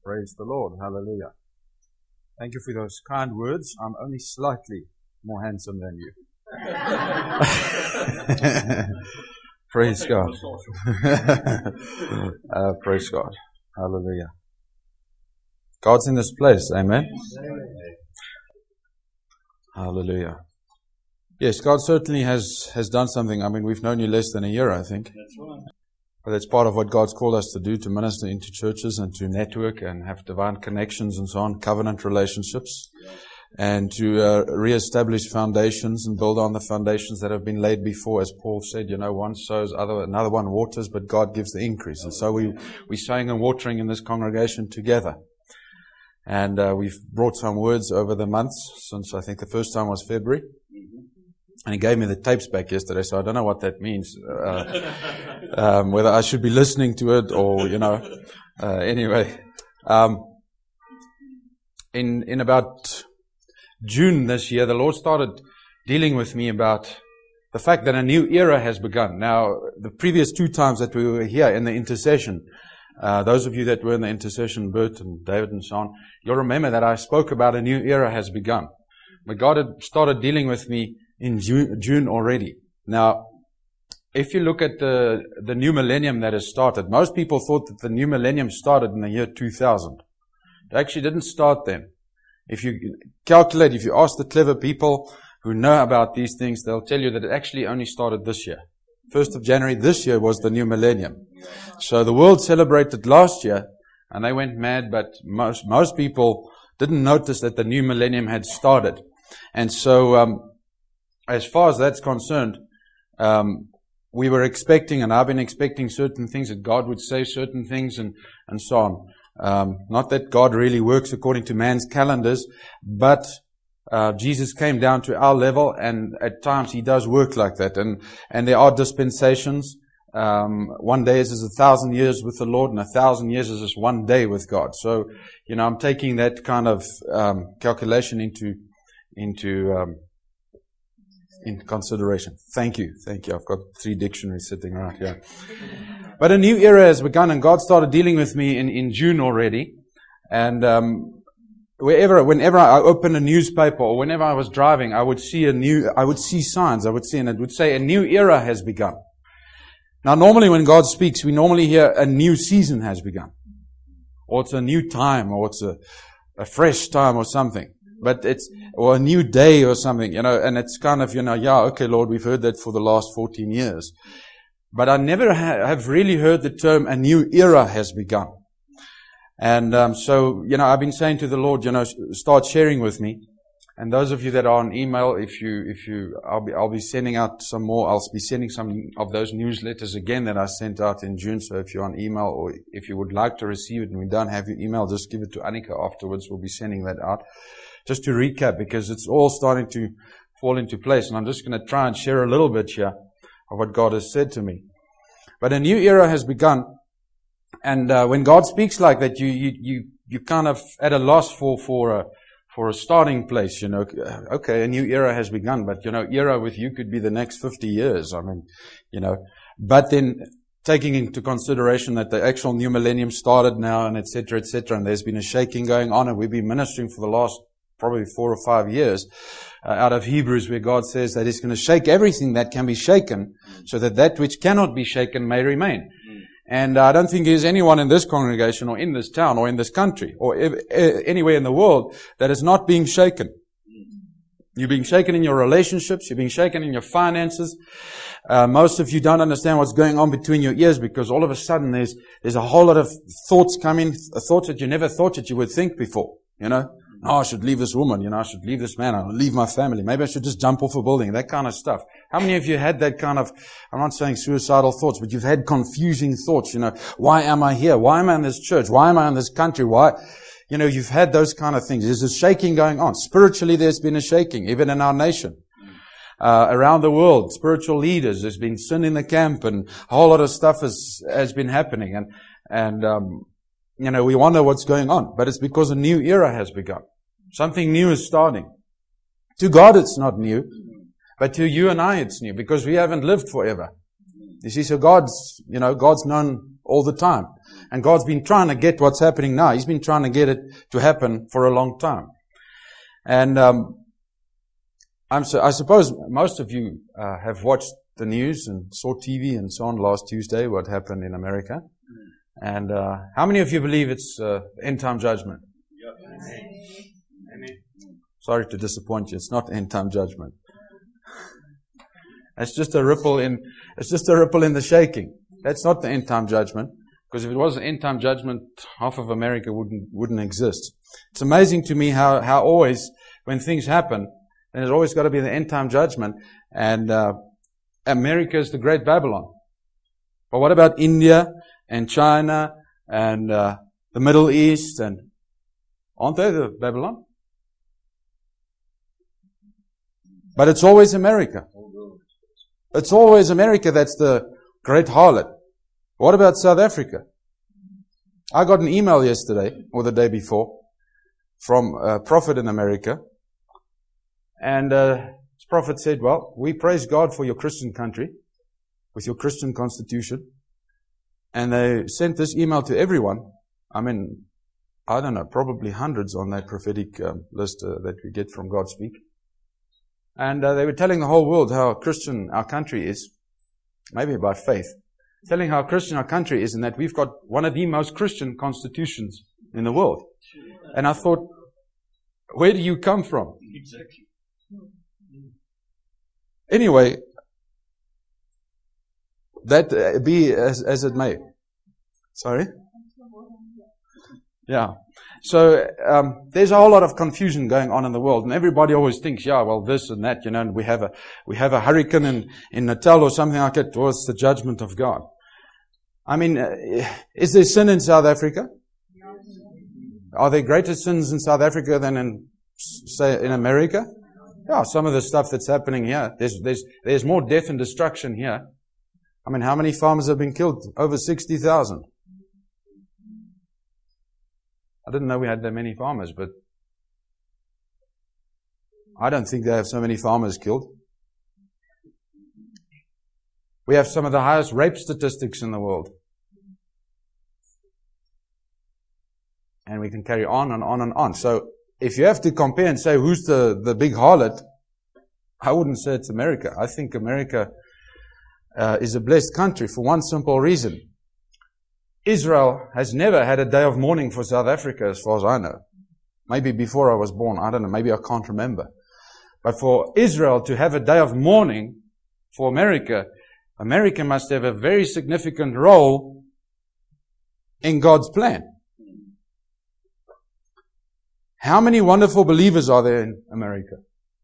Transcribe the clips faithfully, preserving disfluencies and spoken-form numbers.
Praise the Lord. Hallelujah. Thank you for those kind words. I'm only slightly more handsome than you. Praise God. uh, praise God. Hallelujah. God's in this place. Amen. Hallelujah. Yes, God certainly has, has done something. I mean, we've known you less than a year, I think. That's right. But that's part of what God's called us to do, to minister into churches and to network and have divine connections and so on, covenant relationships, and to uh, re-establish foundations and build on the foundations that have been laid before. As Paul said, you know, one sows, other, another one waters, but God gives the increase. And so we, we're sowing and watering in this congregation together. And uh, we've brought some words over the months, since I think the first time was February. And he gave me the tapes back yesterday, so I don't know what that means. Uh, um, whether I should be listening to it or, you know. Uh, anyway, um, in in about June this year, the Lord started dealing with me about the fact that a new era has begun. Now, the previous two times that we were here in the intercession, uh, those of you that were in the intercession, Bert and David and so on, you'll remember that I spoke about a new era has begun. But God had started dealing with me in June, June already. Now, if you look at the, the new millennium that has started, most people thought that the new millennium started in the year two thousand. It actually didn't start then. If you calculate, if you ask the clever people who know about these things, they'll tell you that it actually only started this year. first of January this year was the new millennium. So the world celebrated last year and they went mad, but most, most people didn't notice that the new millennium had started. And so, um, as far as that's concerned, um, we were expecting, and I've been expecting certain things, that God would say certain things and, and so on. Um, not that God really works according to man's calendars, but uh, Jesus came down to our level, and at times He does work like that. And, and there are dispensations. Um, one day is as a thousand years with the Lord, and a thousand years is as one day with God. So, you know, I'm taking that kind of um, calculation into into um, in consideration. Thank you. Thank you. I've got three dictionaries sitting right here. But a new era has begun, and God started dealing with me in, in June already. And um, wherever, whenever I opened a newspaper or whenever I was driving, I would see a new, I would see signs. I would see, and it would say a new era has begun. Now, normally when God speaks, we normally hear a new season has begun, or it's a new time, or it's a, a fresh time, or something. But it's, or a new day or something, you know, and it's kind of, you know, yeah, okay, Lord, we've heard that for the last fourteen years. But I never ha- have really heard the term a new era has begun. And, um, so, you know, I've been saying to the Lord, you know, start sharing with me. And those of you that are on email, if you, if you, I'll be, I'll be sending out some more, I'll be sending some of those newsletters again that I sent out in June. So if you're on email, or if you would like to receive it and we don't have your email, just give it to Annika afterwards. We'll be sending that out. Just to recap, because it's all starting to fall into place. And I'm just going to try and share a little bit here of what God has said to me. But a new era has begun. And uh, when God speaks like that, you, you, you, you kind of at a loss for, for a, for a starting place, you know. Okay, a new era has begun, but, you know, era with you could be the next fifty years. I mean, you know, but then taking into consideration that the actual new millennium started now, and et cetera, et cetera, and there's been a shaking going on, and we've been ministering for the last probably four or five years uh, out of Hebrews, where God says that He's going to shake everything that can be shaken, so that that which cannot be shaken may remain. And I don't think there's anyone in this congregation or in this town or in this country or ev- anywhere in the world that is not being shaken. You're being shaken in your relationships. You're being shaken in your finances. Uh, most of you don't understand what's going on between your ears, because all of a sudden there's there's a whole lot of thoughts coming, thoughts that you never thought that you would think before, you know. Oh, I should leave this woman, you know, I should leave this man, I'll leave my family. Maybe I should just jump off a building, that kind of stuff. How many of you had that kind of, I'm not saying suicidal thoughts, but you've had confusing thoughts, you know, why am I here? Why am I in this church? Why am I in this country? Why, you know, you've had those kind of things. There's a shaking going on. Spiritually, there's been a shaking, even in our nation. Uh, around the world, spiritual leaders, there's been sin in the camp, and a whole lot of stuff has, has been happening. And, and, um, you know, we wonder what's going on, but it's because a new era has begun. Something new is starting. To God, it's not new, but to you and I, it's new, because we haven't lived forever. You see, so God's, you know, God's known all the time. And God's been trying to get what's happening now. He's been trying to get it to happen for a long time. And um, I'm so, I suppose most of you uh, have watched the news and saw T V and so on last Tuesday, what happened in America. And uh, how many of you believe it's uh, end-time judgment? Amen. Sorry to disappoint you. It's not end-time judgment. It's just a ripple in. It's just a ripple in the shaking. That's not the end-time judgment. Because if it was an end-time judgment, half of America wouldn't wouldn't exist. It's amazing to me how how always when things happen, then there's always got to be the end-time judgment. And uh, America is the Great Babylon. But what about India and China and uh, the Middle East? And aren't they the Babylon? But it's always America. It's always America that's the great harlot. What about South Africa? I got an email yesterday, or the day before, from a prophet in America. And uh, this prophet said, well, we praise God for your Christian country, with your Christian constitution. And they sent this email to everyone. I mean, I don't know, probably hundreds on that prophetic um, list uh, that we get from God Speak. And uh, they were telling the whole world how Christian our country is, maybe by faith, telling how Christian our country is and that we've got one of the most Christian constitutions in the world. And I thought, where do you come from? Exactly. Anyway, that uh, be as, as it may. Sorry? Yeah. So um, there's a whole lot of confusion going on in the world, and everybody always thinks, yeah, well, this and that, you know, and we have a we have a hurricane in, in Natal or something like that. Well, it's the judgment of God. I mean, uh, is there sin in South Africa? Are there greater sins in South Africa than in, say, in America? Yeah, some of the stuff that's happening here. There's there's there's more death and destruction here. I mean, how many farmers have been killed? Over sixty thousand. I didn't know we had that many farmers, but I don't think they have so many farmers killed. We have some of the highest rape statistics in the world. And we can carry on and on and on. So if you have to compare and say who's the, the big harlot, I wouldn't say it's America. I think America uh, is a blessed country for one simple reason. Israel has never had a day of mourning for South Africa, as far as I know. Maybe before I was born, I don't know, maybe I can't remember. But for Israel to have a day of mourning for America, America must have a very significant role in God's plan. How many wonderful believers are there in America?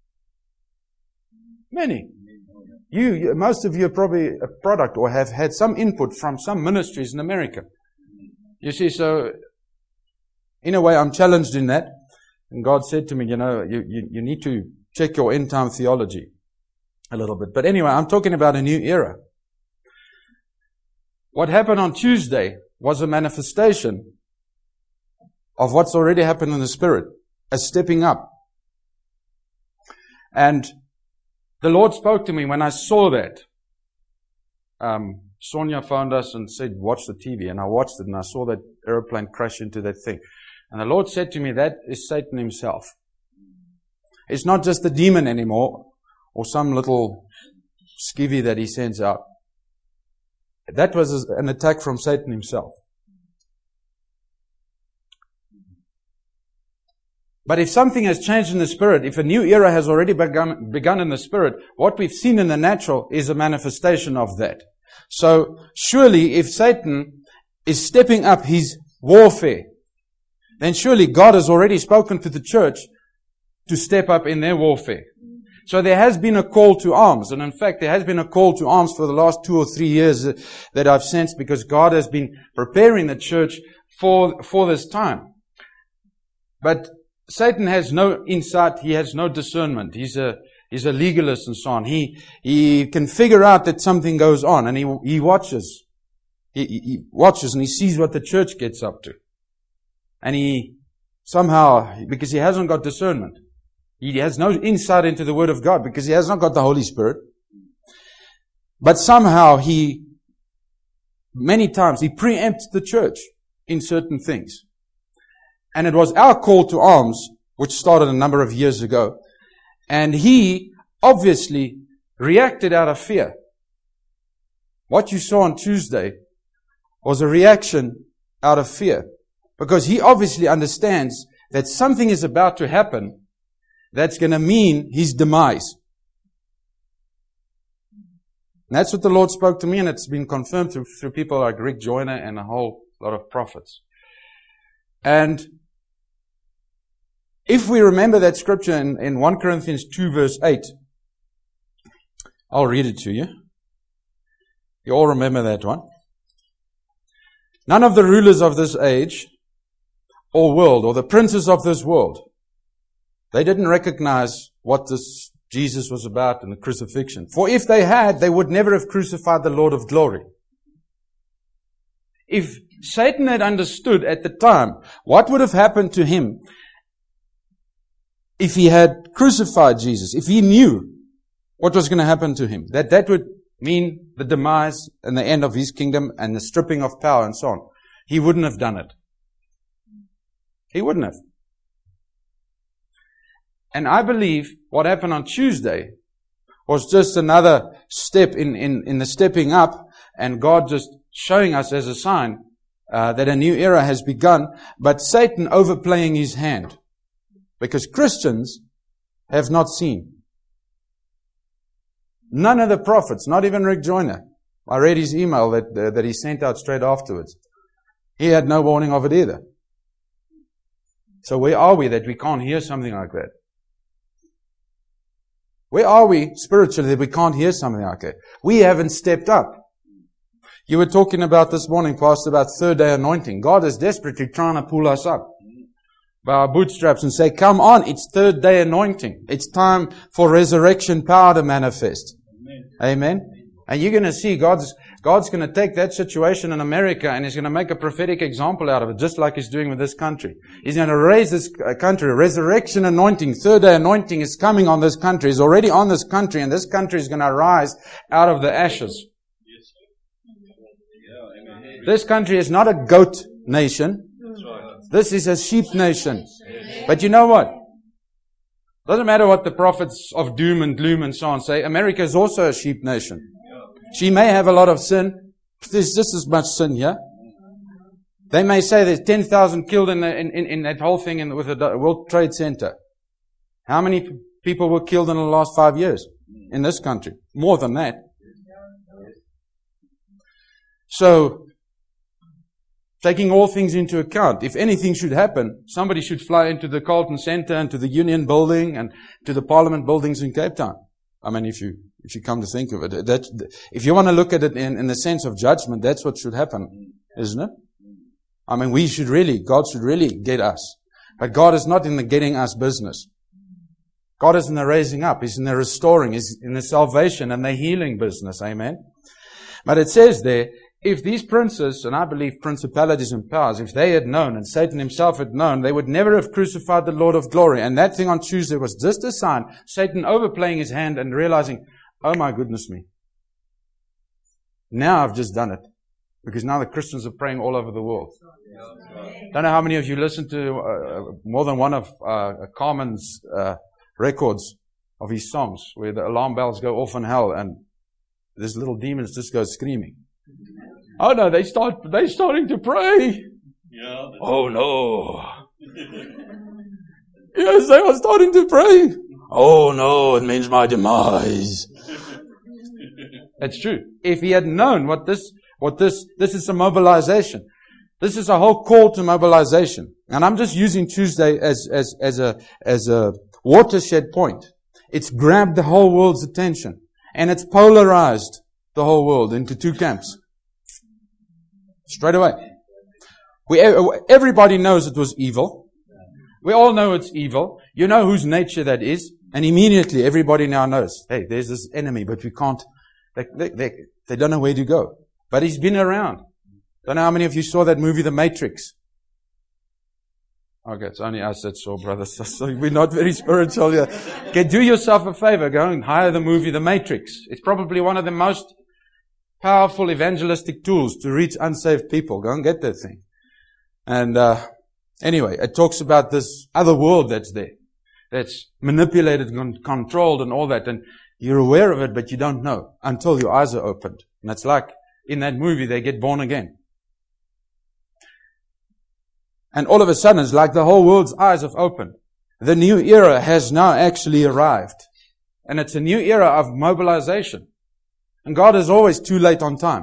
Many. You, you, most of you are probably a product or have had some input from some ministries in America. You see, so in a way I'm challenged in that. And God said to me, you know, you, you, you need to check your end time theology a little bit. But anyway, I'm talking about a new era. What happened on Tuesday was a manifestation of what's already happened in the Spirit, a stepping up. And the Lord spoke to me when I saw that. Um, Sonia phoned us and said, watch the T V. And I watched it and I saw that aeroplane crash into that thing. And the Lord said to me, that is Satan himself. It's not just the demon anymore or some little skivvy that he sends out. That was an attack from Satan himself. But if something has changed in the Spirit, if a new era has already begun, begun in the Spirit, what we've seen in the natural is a manifestation of that. So surely if Satan is stepping up his warfare, then surely God has already spoken to the church to step up in their warfare. So there has been a call to arms. And in fact, there has been a call to arms for the last two or three years that I've sensed, because God has been preparing the church for, for this time. But Satan has no insight. He has no discernment. He's a, he's a legalist and so on. He, he can figure out that something goes on, and he, he watches. He, he watches and he sees what the church gets up to. And he somehow, because he hasn't got discernment, he has no insight into the Word of God because he has not got the Holy Spirit. But somehow he, many times, he preempts the church. in certain things. And it was our call to arms, which started a number of years ago. And he obviously reacted out of fear. What you saw on Tuesday was a reaction out of fear. Because he obviously understands that something is about to happen that's going to mean his demise. And that's what the Lord spoke to me, and it's been confirmed through, through people like Rick Joyner and a whole lot of prophets. And if we remember that scripture in, in First Corinthians two verse eight, I'll read it to you. You all remember that one. None of the rulers of this age or world, or the princes of this world, they didn't recognize what this Jesus was about in the crucifixion. For if they had, they would never have crucified the Lord of glory. If Satan had understood at the time what would have happened to him if he had crucified Jesus, if he knew what was going to happen to him, that that would mean the demise and the end of his kingdom and the stripping of power and so on, he wouldn't have done it. He wouldn't have. And I believe what happened on Tuesday was just another step in, in, in the stepping up, and God just showing us as a sign uh, that a new era has begun, but Satan overplaying his hand. Because Christians have not seen. None of the prophets, not even Rick Joyner. I read his email that, uh, that he sent out straight afterwards. He had no warning of it either. So where are we that we can't hear something like that? Where are we spiritually that we can't hear something like that? We haven't stepped up. You were talking about this morning, Pastor, about third day anointing. God is desperately trying to pull us up by our bootstraps and say, come on, it's third day anointing. It's time for resurrection power to manifest. Amen. Amen. And you're going to see God's God's going to take that situation in America and He's going to make a prophetic example out of it, just like He's doing with this country. He's going to raise this country. Resurrection anointing, third day anointing is coming on this country. It's already on this country, and this country is going to rise out of the ashes. This country is not a goat nation. This is a sheep nation. But you know what? Doesn't matter what the prophets of doom and gloom and so on say. America is also a sheep nation. She may have a lot of sin. There's just as much sin here. They may say there's ten thousand killed in, the, in, in, in that whole thing in, with the World Trade Center. How many people were killed in the last five years in this country? More than that. So, taking all things into account, if anything should happen, somebody should fly into the Carlton Center and to the Union Building and to the Parliament buildings in Cape Town. I mean, if you if you come to think of it, that if you want to look at it in, in the sense of judgment, that's what should happen, isn't it? I mean, we should really, God should really get us. But God is not in the getting us business. God is in the raising up. He's in the restoring. He's in the salvation and the healing business. Amen. But it says there, if these princes, and I believe principalities and powers, if they had known, and Satan himself had known, they would never have crucified the Lord of glory. And that thing on Tuesday was just a sign, Satan overplaying his hand and realizing, oh my goodness me. Now I've just done it. Because now the Christians are praying all over the world. Don't know how many of you listen to uh, more than one of uh, Carmen's uh, records of his songs, where the alarm bells go off in hell and this little demons just go screaming. Oh no, they start, they're starting to pray. Yeah, oh no. Yes, they are starting to pray. Oh no, it means my demise. That's true. If he had known what this, what this, this is a mobilization. This is a whole call to mobilization. And I'm just using Tuesday as, as, as a, as a watershed point. It's grabbed the whole world's attention. And it's polarized the whole world into two camps. Straight away. We, everybody knows it was evil. We all know it's evil. You know whose nature that is. And immediately everybody now knows, hey, there's this enemy, but we can't, they, they, they, they don't know where to go. But he's been around. Don't know how many of you saw that movie, The Matrix. Okay, it's only us that saw, brothers. So we're not very spiritual here. Okay, do yourself a favor. Go and hire the movie, The Matrix. It's probably one of the most powerful evangelistic tools to reach unsaved people. Go and get that thing. And uh, anyway, it talks about this other world that's there, that's manipulated and controlled and all that. And you're aware of it, but you don't know until your eyes are opened. And it's like in that movie, they get born again. And all of a sudden, it's like the whole world's eyes have opened. The new era has now actually arrived. And it's a new era of mobilization. And God is always too late on time.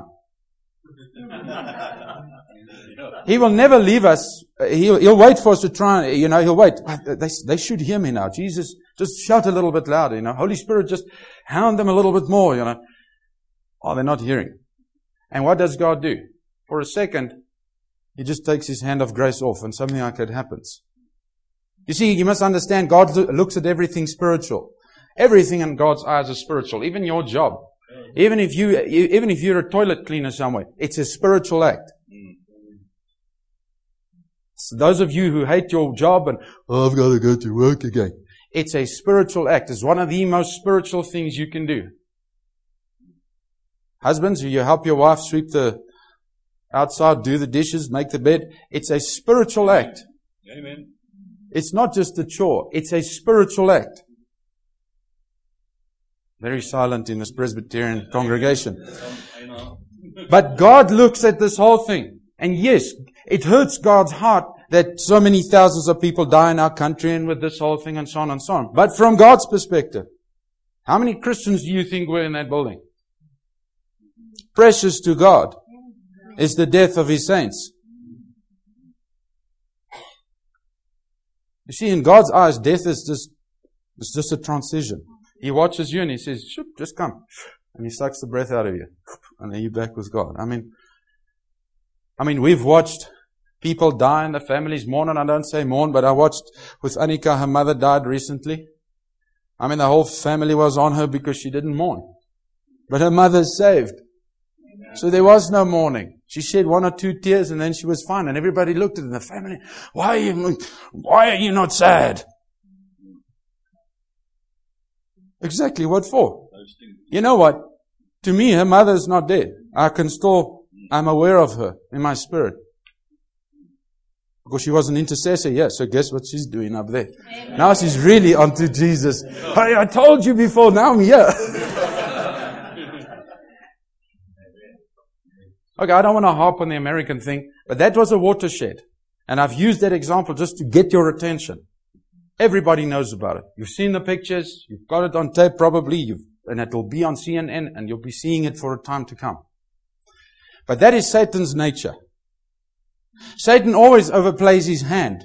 He will never leave us. He'll, he'll wait for us to try, you know, he'll wait. They, they should hear me now. Jesus, just shout a little bit louder, you know. Holy Spirit, just hound them a little bit more, you know. Oh, they're not hearing. And what does God do? For a second, He just takes His hand of grace off and something like that happens. You see, you must understand, God looks at everything spiritual. Everything in God's eyes is spiritual. Even your job. Even if you, even if you're a toilet cleaner somewhere, it's a spiritual act. So those of you who hate your job and, oh, I've got to go to work again. It's a spiritual act. It's one of the most spiritual things you can do. Husbands, you help your wife sweep the outside, do the dishes, make the bed. It's a spiritual act. Amen. It's not just a chore. It's a spiritual act. Very silent in this Presbyterian congregation. But God looks at this whole thing. And yes, it hurts God's heart that so many thousands of people die in our country and with this whole thing and so on and so on. But from God's perspective, how many Christians do you think were in that building? Precious to God is the death of His saints. You see, in God's eyes, death is just, it's just a transition. He watches you and He says, shoop, just come. And He sucks the breath out of you. And then you're back with God. I mean, I mean, we've watched people die and the families mourn, and I don't say mourn, but I watched with Annika, her mother died recently. I mean, the whole family was on her because she didn't mourn. But her mother's saved. So there was no mourning. She shed one or two tears and then she was fine. And everybody looked at her in the family. Why are you, why are you not sad? Exactly what for? You know what? To me, her mother's not dead. I can still, I'm aware of her in my spirit. Because she was an intercessor, yeah. So guess what she's doing up there? Amen. Now she's really onto Jesus. Hey, I told you before, now I'm here. Okay, I don't want to harp on the American thing, but that was a watershed. And I've used that example just to get your attention. Everybody knows about it. You've seen the pictures. You've got it on tape probably. You've, and it will be on C N N and you'll be seeing it for a time to come. But that is Satan's nature. Satan always overplays his hand.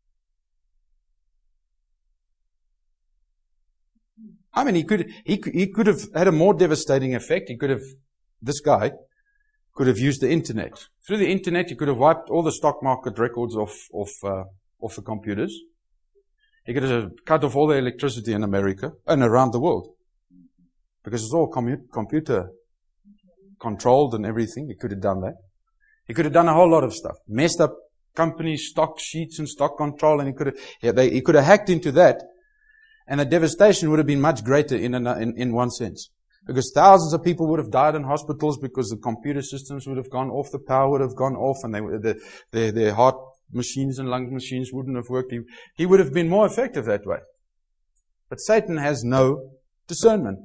I mean, he could, he, he could have had a more devastating effect. He could have, this guy could have used the internet. Through the internet, he could have wiped all the stock market records off, off, uh, off the computers. He could have cut off all the electricity in America and around the world. Because it's all commu- computer controlled and everything. He could have done that. He could have done a whole lot of stuff. Messed up companies' stock sheets and stock control, and he could have, yeah, they, he could have hacked into that, and the devastation would have been much greater in, an, in, in one sense. Because thousands of people would have died in hospitals because the computer systems would have gone off, the power would have gone off, and they, the, their, their heart machines and lung machines wouldn't have worked. He, he would have been more effective that way. But Satan has no discernment.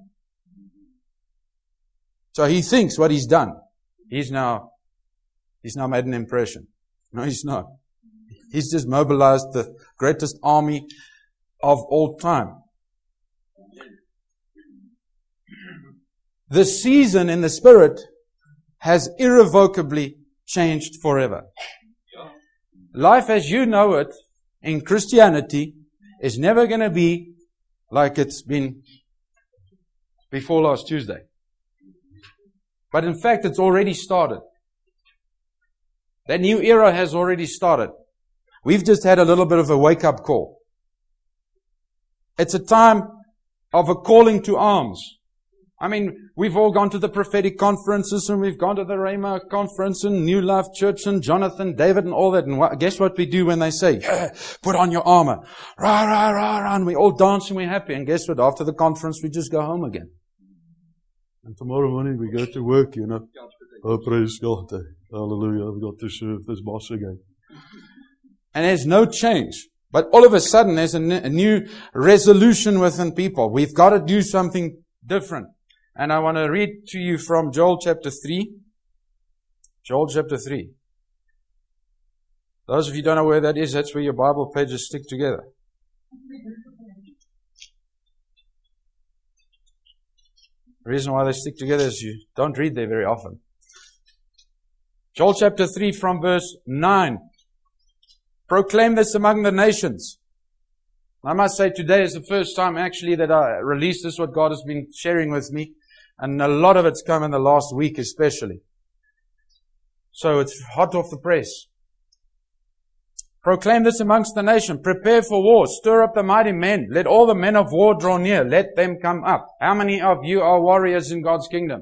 So he thinks what he's done. He's now, he's now made an impression. No, he's not. He's just mobilized the greatest army of all time. The season in the Spirit has irrevocably changed forever. Life as you know it in Christianity is never going to be like it's been before last Tuesday. But in fact, it's already started. That new era has already started. We've just had a little bit of a wake-up call. It's a time of a calling to arms. I mean, we've all gone to the prophetic conferences and we've gone to the Rhema conference and New Life Church and Jonathan, David and all that. And what, guess what we do when they say, yeah, put on your armor. Rah, rah, rah, rah. And we all dance and we're happy. And guess what? After the conference, we just go home again. And tomorrow morning we go to work, you know. Oh, praise God. Hallelujah. I've got to serve this boss again. And there's no change. But all of a sudden, there's a, n- a new resolution within people. We've got to do something different. And I want to read to you from Joel chapter three. Joel chapter three. Those of you who don't know where that is, that's where your Bible pages stick together. The reason why they stick together is you don't read there very often. Joel chapter three from verse nine. Proclaim this among the nations. I must say today is the first time actually that I released this, what God has been sharing with me. And a lot of it's come in the last week especially. So it's hot off the press. Proclaim this amongst the nation. Prepare for war. Stir up the mighty men. Let all the men of war draw near. Let them come up. How many of you are warriors in God's kingdom?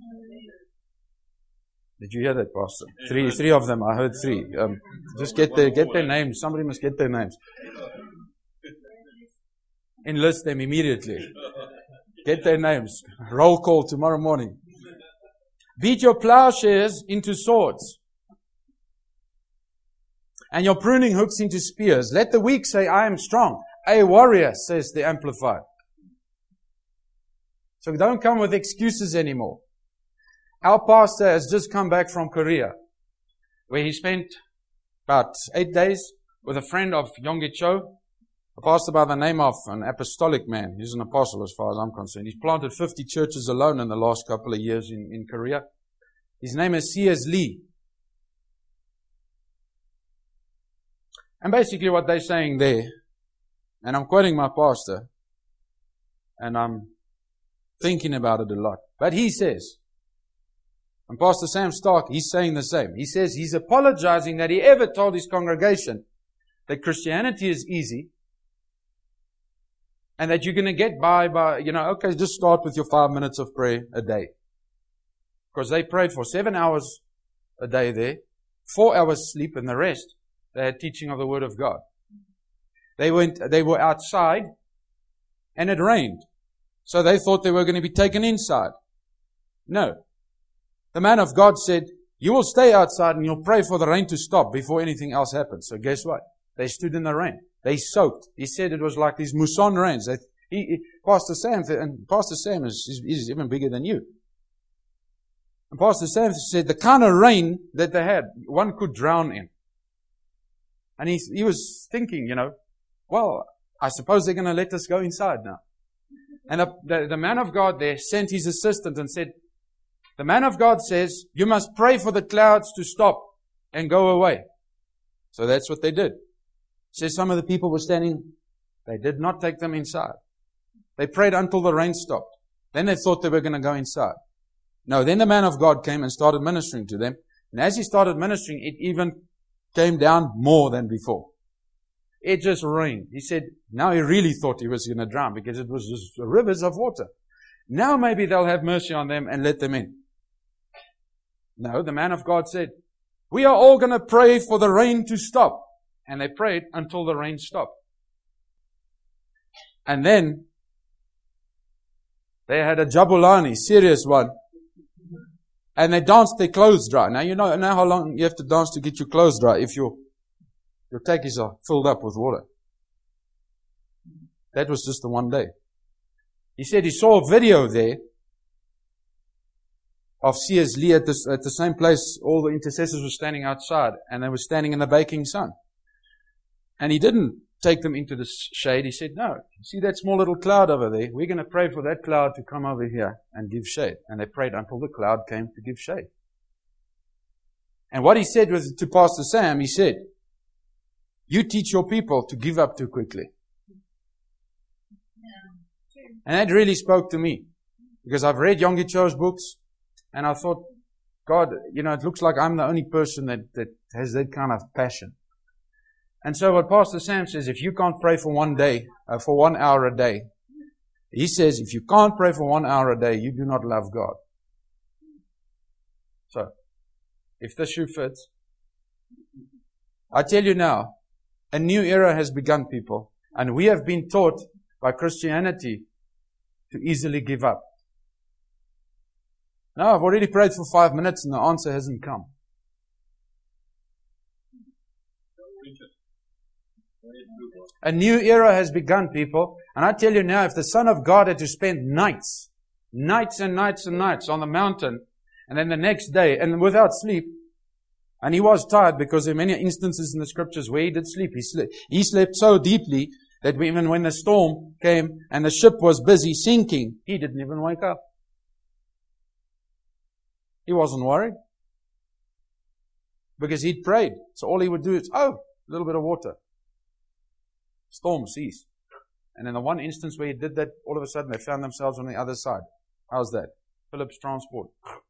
Did you hear that, Pastor? Three, three of them. I heard three. Um, just get their, get their names. Somebody must get their names. Enlist them immediately. Get their names. Roll call tomorrow morning. Beat your plowshares into swords, and your pruning hooks into spears. Let the weak say, I am strong. A warrior, says the Amplified. So don't come with excuses anymore. Our pastor has just come back from Korea, where he spent about eight days with a friend of Yonggi Cho, a pastor by the name of an apostolic man. He's an apostle as far as I'm concerned. He's planted fifty churches alone in the last couple of years in, in Korea. His name is C S Lee. And basically what they're saying there, and I'm quoting my pastor, and I'm thinking about it a lot. But he says, and Pastor Sam Stark, he's saying the same. He says he's apologizing that he ever told his congregation that Christianity is easy, and that you're going to get by by, you know, okay, just start with your five minutes of prayer a day. Because they prayed for seven hours a day there, four hours sleep, and the rest, they had teaching of the Word of God. They went, they were outside, and it rained. So they thought they were going to be taken inside. No. The man of God said, you will stay outside and you'll pray for the rain to stop before anything else happens. So guess what? They stood in the rain. They soaked. He said it was like these muson rains. They, he, he, Pastor Sam, and Pastor Sam is, is, is even bigger than you. And Pastor Sam said the kind of rain that they had, one could drown in. And he, he was thinking, you know, well, I suppose they're going to let us go inside now. And the, the, the man of God there sent his assistant and said, the man of God says, you must pray for the clouds to stop and go away. So that's what they did. Says some of the people were standing, they did not take them inside. They prayed until the rain stopped. Then they thought they were going to go inside. No, then the man of God came and started ministering to them. And as he started ministering, it even came down more than before. It just rained. He said, now he really thought he was going to drown because it was just rivers of water. Now maybe they'll have mercy on them and let them in. No, the man of God said, we are all going to pray for the rain to stop. And they prayed until the rain stopped. And then they had a Jabulani, serious one. And they danced their clothes dry. Now you know, know how long you have to dance to get your clothes dry if your, your takis are filled up with water. That was just the one day. He said he saw a video there of C S Lee at, this, at the same place all the intercessors were standing outside and they were standing in the baking sun. And he didn't take them into the shade. He said, no, see that small little cloud over there? We're going to pray for that cloud to come over here and give shade. And they prayed until the cloud came to give shade. And what he said was to Pastor Sam, he said, you teach your people to give up too quickly. And that really spoke to me. Because I've read Yonggi Cho's books, and I thought, God, you know, it looks like I'm the only person that, that has that kind of passion. And so what Pastor Sam says, if you can't pray for one day, uh, for one hour a day, he says, if you can't pray for one hour a day, you do not love God. So, if the shoe fits, I tell you now, a new era has begun, people. And we have been taught by Christianity to easily give up. Now, I've already prayed for five minutes and the answer hasn't come. A new era has begun, people. And I tell you now, if the Son of God had to spend nights, nights and nights and nights on the mountain, and then the next day, and without sleep, and he was tired because there are many instances in the scriptures where he did sleep. He slept, he slept so deeply that even when the storm came and the ship was busy sinking, he didn't even wake up. He wasn't worried. Because he'd prayed. So all he would do is, oh, a little bit of water. Storm ceased. And in the one instance where he did that, all of a sudden they found themselves on the other side. How's that? Philip's transport.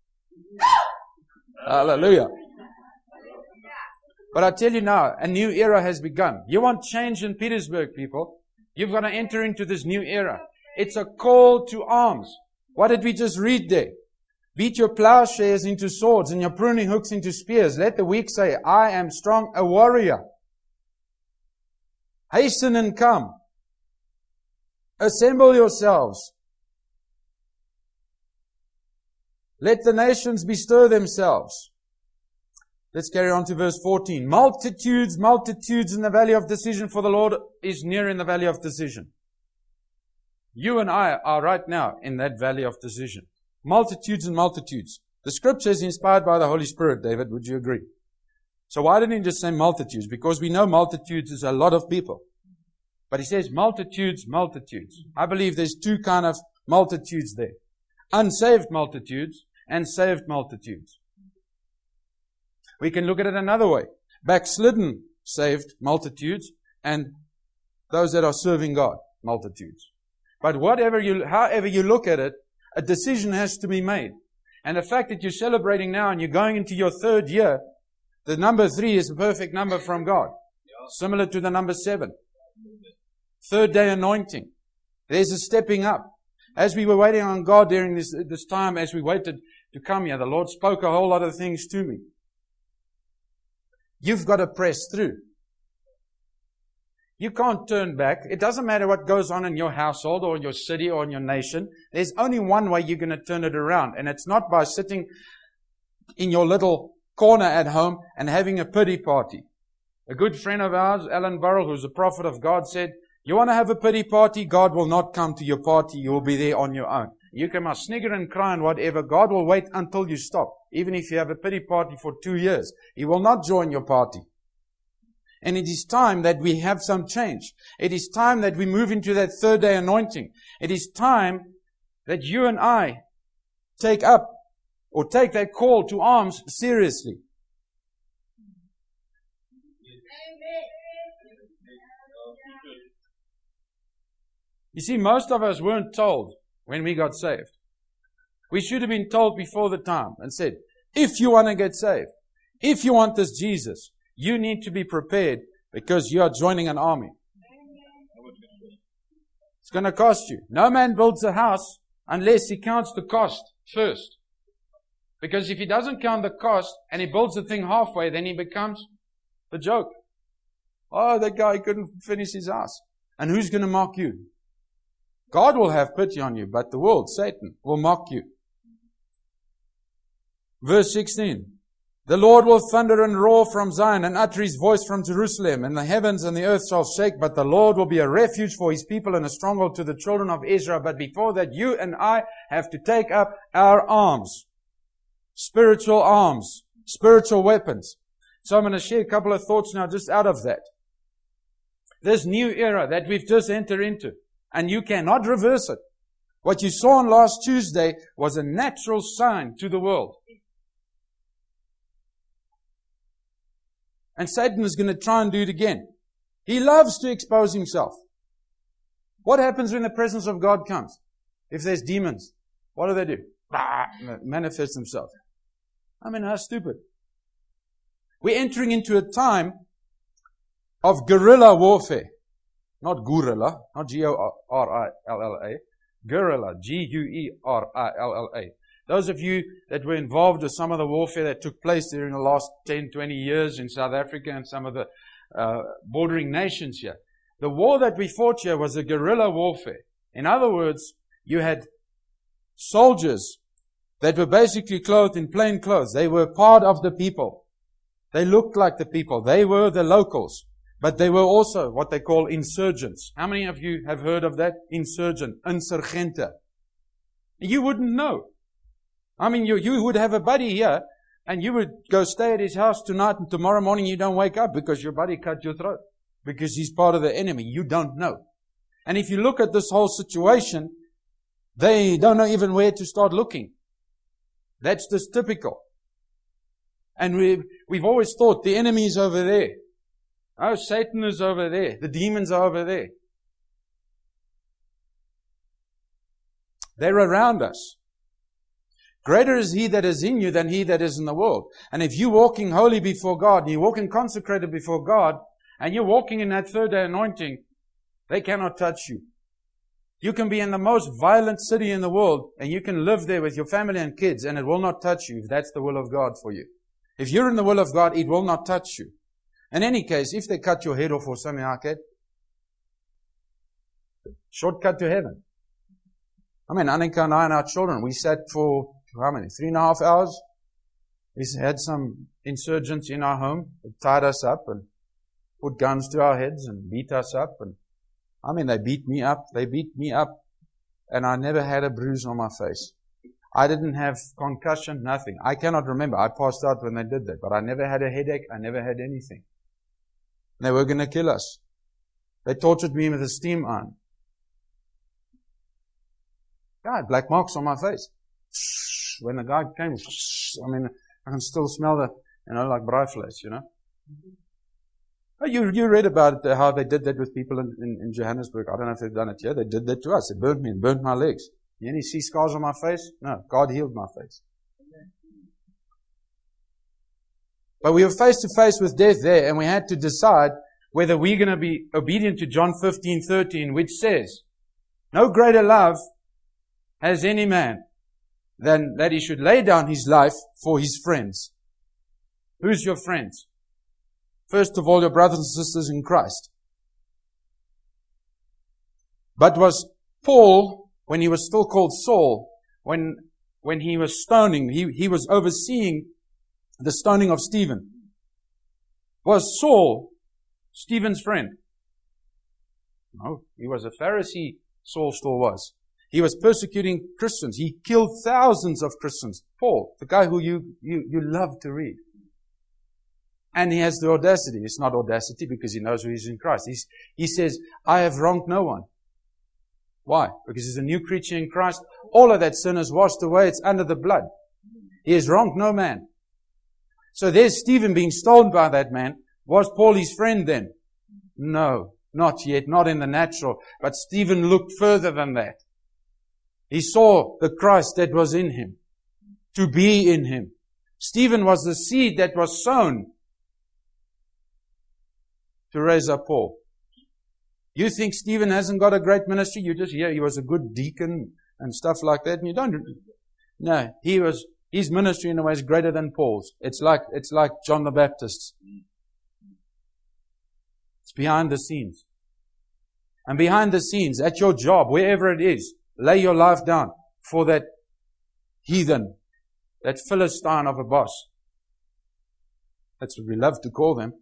Hallelujah. But I tell you now, a new era has begun. You want change in Petersburg, people? You've got to enter into this new era. It's a call to arms. What did we just read there? Beat your plowshares into swords and your pruning hooks into spears. Let the weak say, I am strong, a warrior. Hasten and come. Assemble yourselves. Let the nations bestir themselves. Let's carry on to verse fourteen. Multitudes, multitudes in the valley of decision, for the Lord is near in the valley of decision. You and I are right now in that valley of decision. Multitudes and multitudes. The scripture is inspired by the Holy Spirit, David. Would you agree? So why didn't he just say multitudes? Because we know multitudes is a lot of people. But he says multitudes, multitudes. I believe there's two kind of multitudes there. Unsaved multitudes and saved multitudes. We can look at it another way. Backslidden saved multitudes and those that are serving God, multitudes. But whatever you, however you look at it, a decision has to be made. And the fact that you're celebrating now and you're going into your third year, the number three is a perfect number from God. Similar to the number seven. Third day anointing. There's a stepping up. As we were waiting on God during this, this time, as we waited to come here, the Lord spoke a whole lot of things to me. You've got to press through. You can't turn back. It doesn't matter what goes on in your household or in your city or in your nation. There's only one way you're going to turn it around. And it's not by sitting in your little corner at home and having a pity party. A good friend of ours, Alan Burrell, who's a prophet of God, said, you want to have a pity party? God will not come to your party. You will be there on your own. You can must snigger and cry and whatever. God will wait until you stop. Even if you have a pity party for two years. He will not join your party. And it is time that we have some change. It is time that we move into that third day anointing. It is time that you and I take up or take that call to arms seriously. You see, most of us weren't told when we got saved. We should have been told before the time and said, if you want to get saved, if you want this Jesus, you need to be prepared because you are joining an army. It's going to cost you. No man builds a house unless he counts the cost first. Because if he doesn't count the cost and he builds the thing halfway, then he becomes the joke. Oh, that guy couldn't finish his house. And who's going to mock you? God will have pity on you, but the world, Satan, will mock you. Verse sixteen. The Lord will thunder and roar from Zion and utter His voice from Jerusalem, and the heavens and the earth shall shake, but the Lord will be a refuge for His people and a stronghold to the children of Israel. But before that, you and I have to take up our arms. Spiritual arms. Spiritual weapons. So I'm going to share a couple of thoughts now just out of that. This new era that we've just entered into, and you cannot reverse it. What you saw on last Tuesday was a natural sign to the world. And Satan is going to try and do it again. He loves to expose himself. What happens when the presence of God comes? If there's demons, what do they do? Ah, manifest themselves. I mean, how stupid. We're entering into a time of guerrilla warfare. Not guerrilla, not G O R I L L A. Guerrilla, G U E R I L L A. Those of you that were involved with some of the warfare that took place during the last ten, twenty years in South Africa and some of the uh, bordering nations here. The war that we fought here was a guerrilla warfare. In other words, you had soldiers that were basically clothed in plain clothes. They were part of the people. They looked like the people. They were the locals. But they were also what they call insurgents. How many of you have heard of that? Insurgent, insurgente. You wouldn't know. I mean, you, you would have a buddy here, and you would go stay at his house tonight, and tomorrow morning you don't wake up because your buddy cut your throat. Because he's part of the enemy. You don't know. And if you look at this whole situation, they don't know even where to start looking. That's just typical. And we, we've always thought the enemy is over there. Oh, Satan is over there. The demons are over there. They're around us. Greater is He that is in you than he that is in the world. And if you're walking holy before God, and you're walking consecrated before God, and you're walking in that third day anointing, they cannot touch you. You can be in the most violent city in the world, and you can live there with your family and kids, and it will not touch you if that's the will of God for you. If you're in the will of God, it will not touch you. In any case, if they cut your head off or something like that, shortcut to heaven. I mean, Annika and I and our children, we sat for, how many, three and a half hours? We had some insurgents in our home that tied us up and put guns to our heads and beat us up. And I mean, they beat me up. They beat me up. And I never had a bruise on my face. I didn't have concussion, nothing. I cannot remember. I passed out when they did that. But I never had a headache. I never had anything. They were going to kill us. They tortured me with a steam iron. God, black marks on my face. When the guy came, I mean, I can still smell the, you know, like braaivleis, you know. You, you read about it, how they did that with people in, in, in Johannesburg. I don't know if they've done it here. They did that to us. It burnt me and burnt my legs. You any see scars on my face? No, God healed my face. But we were face to face with death there, and we had to decide whether we're going to be obedient to John fifteen thirteen, which says, no greater love has any man than that he should lay down his life for his friends. Who's your friends? First of all, your brothers and sisters in Christ. But was Paul, when he was still called Saul, when when he was stoning, he, he was overseeing the stoning of Stephen. Was Saul Stephen's friend? No, he was a Pharisee, Saul still was. He was persecuting Christians. He killed thousands of Christians. Paul, the guy who you, you, you love to read. And he has the audacity. It's not audacity because he knows who he is in Christ. He's, he says, I have wronged no one. Why? Because he's a new creature in Christ. All of that sin is washed away. It's under the blood. He has wronged no man. So there's Stephen being stoned by that man. Was Paul his friend then? No, not yet. Not in the natural. But Stephen looked further than that. He saw the Christ that was in him. To be in him. Stephen was the seed that was sown to raise up Paul. You think Stephen hasn't got a great ministry? You just hear he was a good deacon and stuff like that, and you don't. No, he was. His ministry in a way is greater than Paul's. It's like it's like John the Baptist's. It's behind the scenes, and behind the scenes at your job, wherever it is, lay your life down for that heathen, that Philistine of a boss. That's what we love to call them.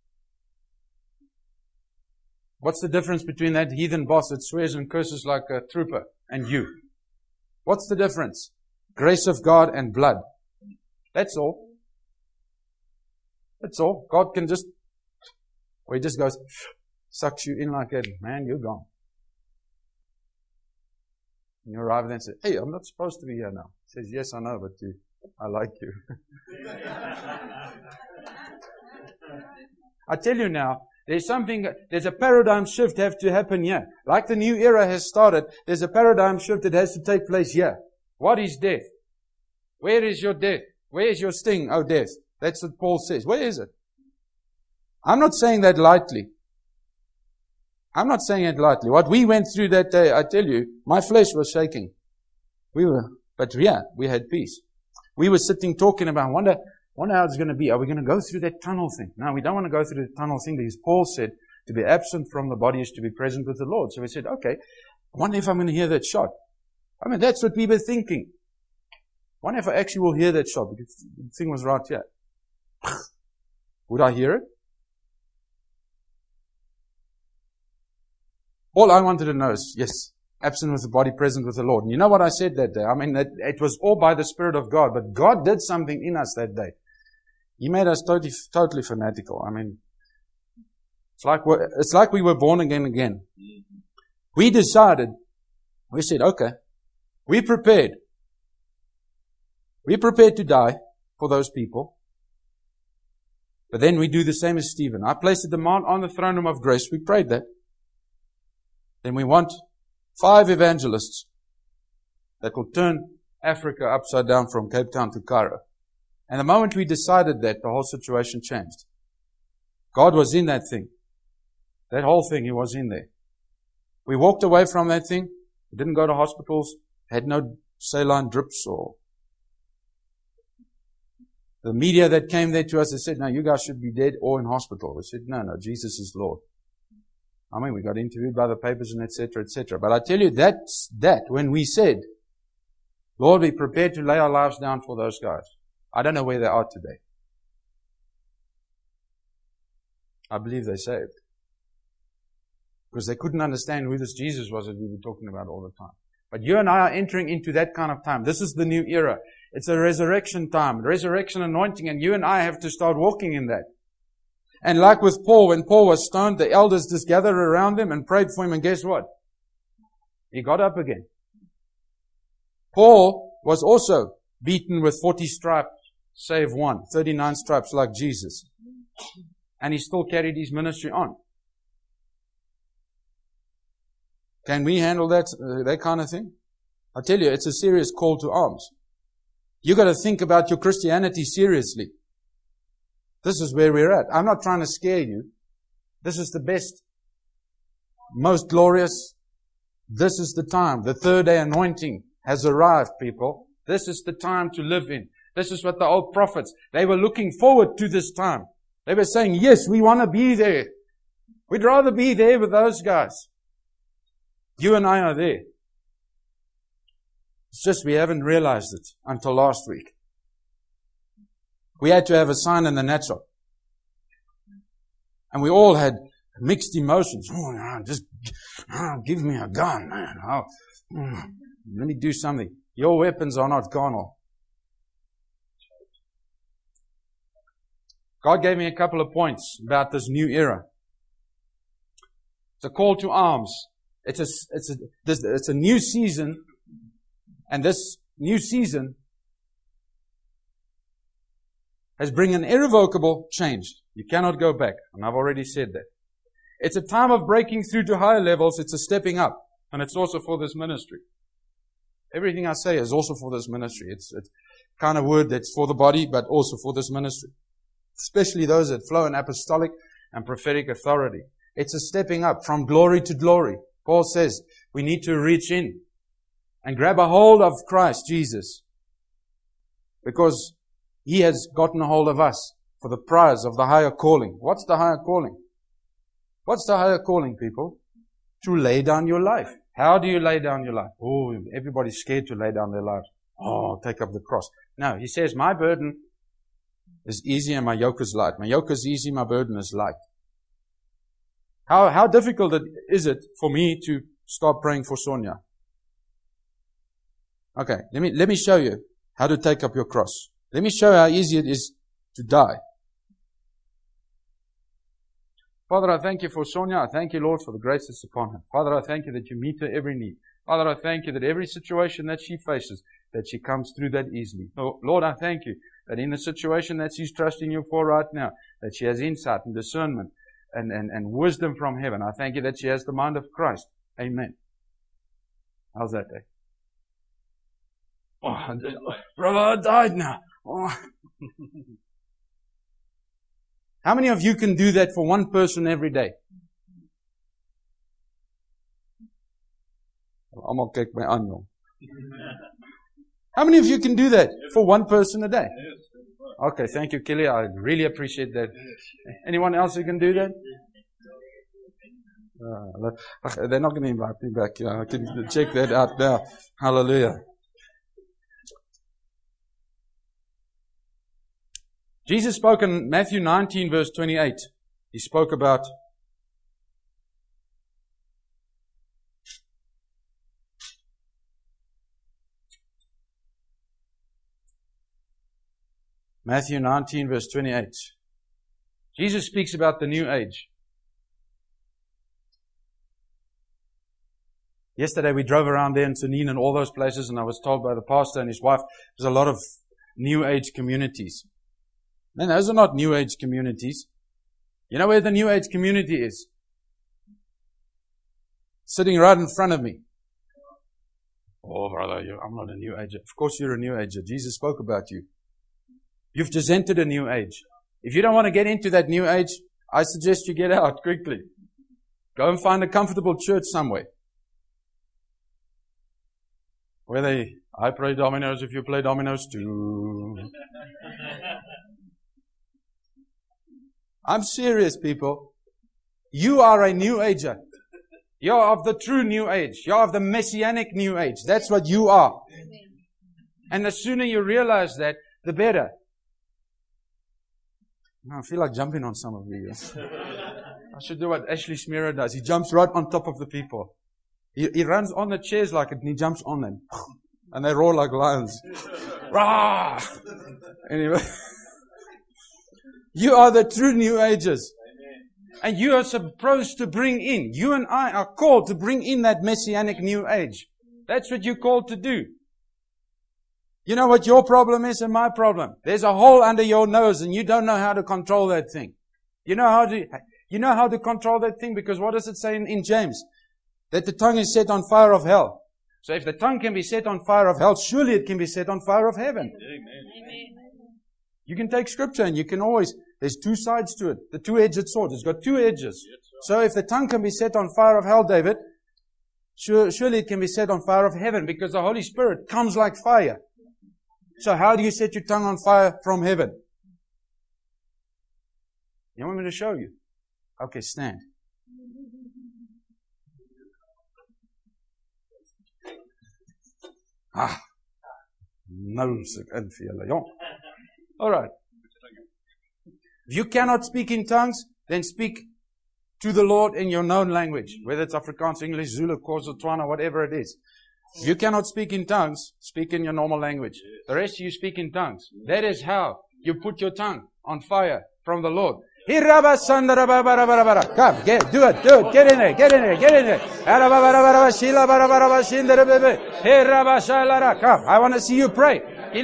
What's the difference between that heathen boss that swears and curses like a trooper and you? What's the difference? Grace of God and blood. That's all. That's all. God can just, or He just goes, sucks you in like that. Man, you're gone. And you arrive there and say, hey, I'm not supposed to be here now. He says, yes, I know, but you, I like you. I tell you now, There's something, there's a paradigm shift have to happen here. Like the new era has started, there's a paradigm shift that has to take place here. What is death? Where is your death? Where is your sting, oh death? That's what Paul says. Where is it? I'm not saying that lightly. I'm not saying it lightly. What we went through that day, I tell you, my flesh was shaking. We were, but yeah, we had peace. We were sitting talking about, wonder, wonder how it's going to be. Are we going to go through that tunnel thing? No, we don't want to go through the tunnel thing because Paul said to be absent from the body is to be present with the Lord. So we said, okay, I wonder if I'm going to hear that shot. I mean, that's what we were thinking. I wonder if I actually will hear that shot because the thing was right here. Would I hear it? All I wanted to know is, yes, absent with the body, present with the Lord. And you know what I said that day? I mean, that it was all by the Spirit of God, but God did something in us that day. He made us totally, totally fanatical. I mean, it's like, we're, it's like we were born again again. We decided, we said, okay, we prepared. We prepared to die for those people. But then we do the same as Stephen. I placed a demand on the throne room of grace. We prayed that. Then we want five evangelists that will turn Africa upside down from Cape Town to Cairo. And the moment we decided that, the whole situation changed. God was in that thing. That whole thing, He was in there. We walked away from that thing. We didn't go to hospitals. Had no saline drips or the media that came there to us, they said, no, you guys should be dead or in hospital. We said, no, no, Jesus is Lord. I mean, we got interviewed by the papers and et cetera, et cetera. But I tell you, that's that. When we said, Lord, we prepared to lay our lives down for those guys. I don't know where they are today. I believe they're saved. Because they couldn't understand who this Jesus was that we were talking about all the time. But you and I are entering into that kind of time. This is the new era. It's a resurrection time, resurrection anointing, and you and I have to start walking in that. And like with Paul, when Paul was stoned, the elders just gathered around him and prayed for him, and guess what? He got up again. Paul was also beaten with forty stripes, save one, thirty-nine stripes like Jesus. And he still carried his ministry on. Can we handle that, uh, that kind of thing? I tell you, it's a serious call to arms. You've got to think about your Christianity seriously. This is where we're at. I'm not trying to scare you. This is the best, most glorious. This is the time. The third day anointing has arrived, people. This is the time to live in. This is what the old prophets, they were looking forward to this time. They were saying, yes, we want to be there. We'd rather be there with those guys. You and I are there. It's just we haven't realized it until last week. We had to have a sign in the natural. And we all had mixed emotions. Oh, no, just oh, give me a gun, man. Oh, oh, let me do something. Your weapons are not carnal. God gave me a couple of points about this new era. It's a call to arms. It's a, it's a, this, it's a new season. And this new season has bring an irrevocable change. You cannot go back. And I've already said that. It's a time of breaking through to higher levels. It's a stepping up. And it's also for this ministry. Everything I say is also for this ministry. It's a kind of word that's for the body, but also for this ministry. Especially those that flow in apostolic and prophetic authority. It's a stepping up from glory to glory. Paul says we need to reach in and grab a hold of Christ Jesus. Because He has gotten a hold of us for the prize of the higher calling. What's the higher calling? What's the higher calling, people? To lay down your life. How do you lay down your life? Oh, everybody's scared to lay down their lives. Oh, take up the cross. No, he says, my burden is easy and my yoke is light. My yoke is easy, my burden is light. How, how difficult it, is it for me to start praying for Sonia? Okay, let me, let me show you how to take up your cross. Let me show you how easy it is to die. Father, I thank you for Sonia. I thank you, Lord, for the grace that's upon her. Father, I thank you that you meet her every need. Father, I thank you that every situation that she faces, that she comes through that easily. Lord, I thank you that in the situation that she's trusting you for right now, that she has insight and discernment and, and, and wisdom from heaven. I thank you that she has the mind of Christ. Amen. How's that day? Oh, brother, I died now. Oh. How many of you can do that for one person every day? I'm going to kick my onion. How many of you can do that for one person a day? Okay, thank you, Kelly. I really appreciate that. Anyone else who can do that? Uh, they're not going to invite me back. Uh, I can check that out now. Hallelujah. Jesus spoke in Matthew nineteen verse twenty-eight. He spoke about Matthew nineteen verse twenty-eight. Jesus speaks about the new age. Yesterday we drove around there in Tunin and all those places, and I was told by the pastor and his wife, there's a lot of new age communities. Man, those are not new age communities. You know where the new age community is? Sitting right in front of me. Oh, brother, you, I'm not a new ager. Of course you're a new ager. Jesus spoke about you. You've just entered a new age. If you don't want to get into that new age, I suggest you get out quickly. Go and find a comfortable church somewhere. Where they, I play dominoes if you play dominoes too. I'm serious, people. You are a new ager. You're of the true new age. You're of the messianic new age. That's what you are. And the sooner you realize that, the better. I feel like jumping on some of you. I should do what Ashley Smearer does. He jumps right on top of the people. He, he runs on the chairs like it and he jumps on them. And they roar like lions. Rah! Anyway. You are the true new ages. And you are supposed to bring in, you and I are called to bring in that messianic new age. That's what you're called to do. You know what your problem is and my problem? There's a hole under your nose and you don't know how to control that thing. You know how to, you know how to control that thing because what does it say in, in James? That the tongue is set on fire of hell. So if the tongue can be set on fire of hell, surely it can be set on fire of heaven. Amen. You can take scripture and you can always, there's two sides to it. The two-edged sword. It's got two edges. So if the tongue can be set on fire of hell, David, sure, surely it can be set on fire of heaven because the Holy Spirit comes like fire. So how do you set your tongue on fire from heaven? You want me to show you? Okay, stand. Ah. Nou is ek in vir julle, jong. All right. If you cannot speak in tongues, then speak to the Lord in your known language, whether it's Afrikaans, English, Zulu, Xhosa, Tswana, whatever it is. If you cannot speak in tongues, speak in your normal language. The rest you speak in tongues. That is how you put your tongue on fire from the Lord. Come, get, do it, do it, get in there, get in there, get in there. Come, I want to see you pray.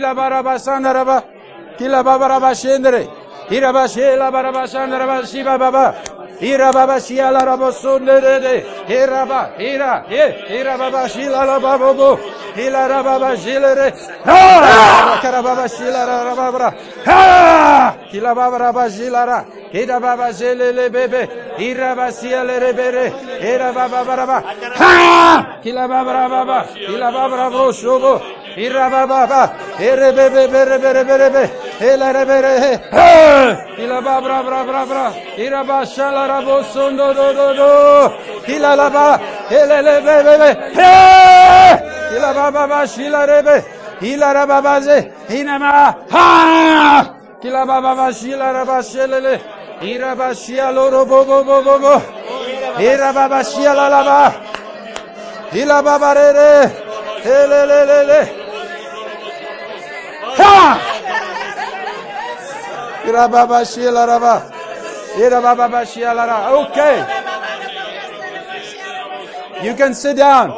Ira baba shia la rabo sunde ira ba ira e ira baba shila la babo ila baba shilere ha kara baba shila la baba ha kila baba baba shilara ira baba shilele bebe ira ba shiele rebere ira baba baba ha kila baba baba ila baba bro shobo ira baba ere bebe bere bere bere ela rebere ha kila baba bra bra bra ira ba shala rabo sundo do do do kila la ba elele bebe he kila baba ba shila rebe ila ra baba ze inama ha kila baba ba shila ra ba shelele ira ba shia loro bo bo bo bo bo ira baba shia la la ba ila baba re re elele le ha ira baba shila ra ba okay. You can sit down.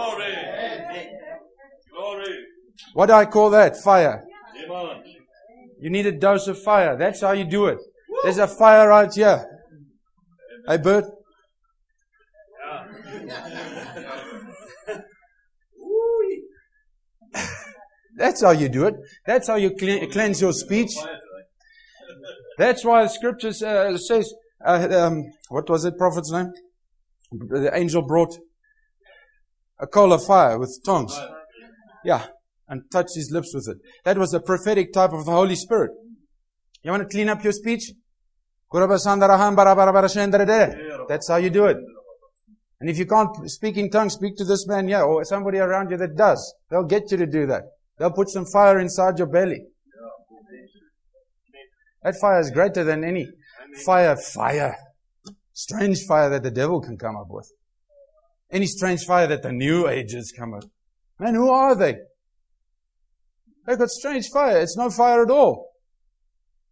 What do I call that? Fire. You need a dose of fire. That's how you do it. There's a fire right here. Hey, Bert. That's how you do it. That's how you cleanse your speech. That's why the scripture uh, says, uh, um, what was it, prophet's name? The angel brought a coal of fire with tongues. Yeah, and touched his lips with it. That was a prophetic type of the Holy Spirit. You want to clean up your speech? That's how you do it. And if you can't speak in tongues, speak to this man here or somebody around you that does. They'll get you to do that. They'll put some fire inside your belly. That fire is greater than any fire, fire, strange fire that the devil can come up with. Any strange fire that the new ages come up. Man, who are they? They've got strange fire. It's no fire at all.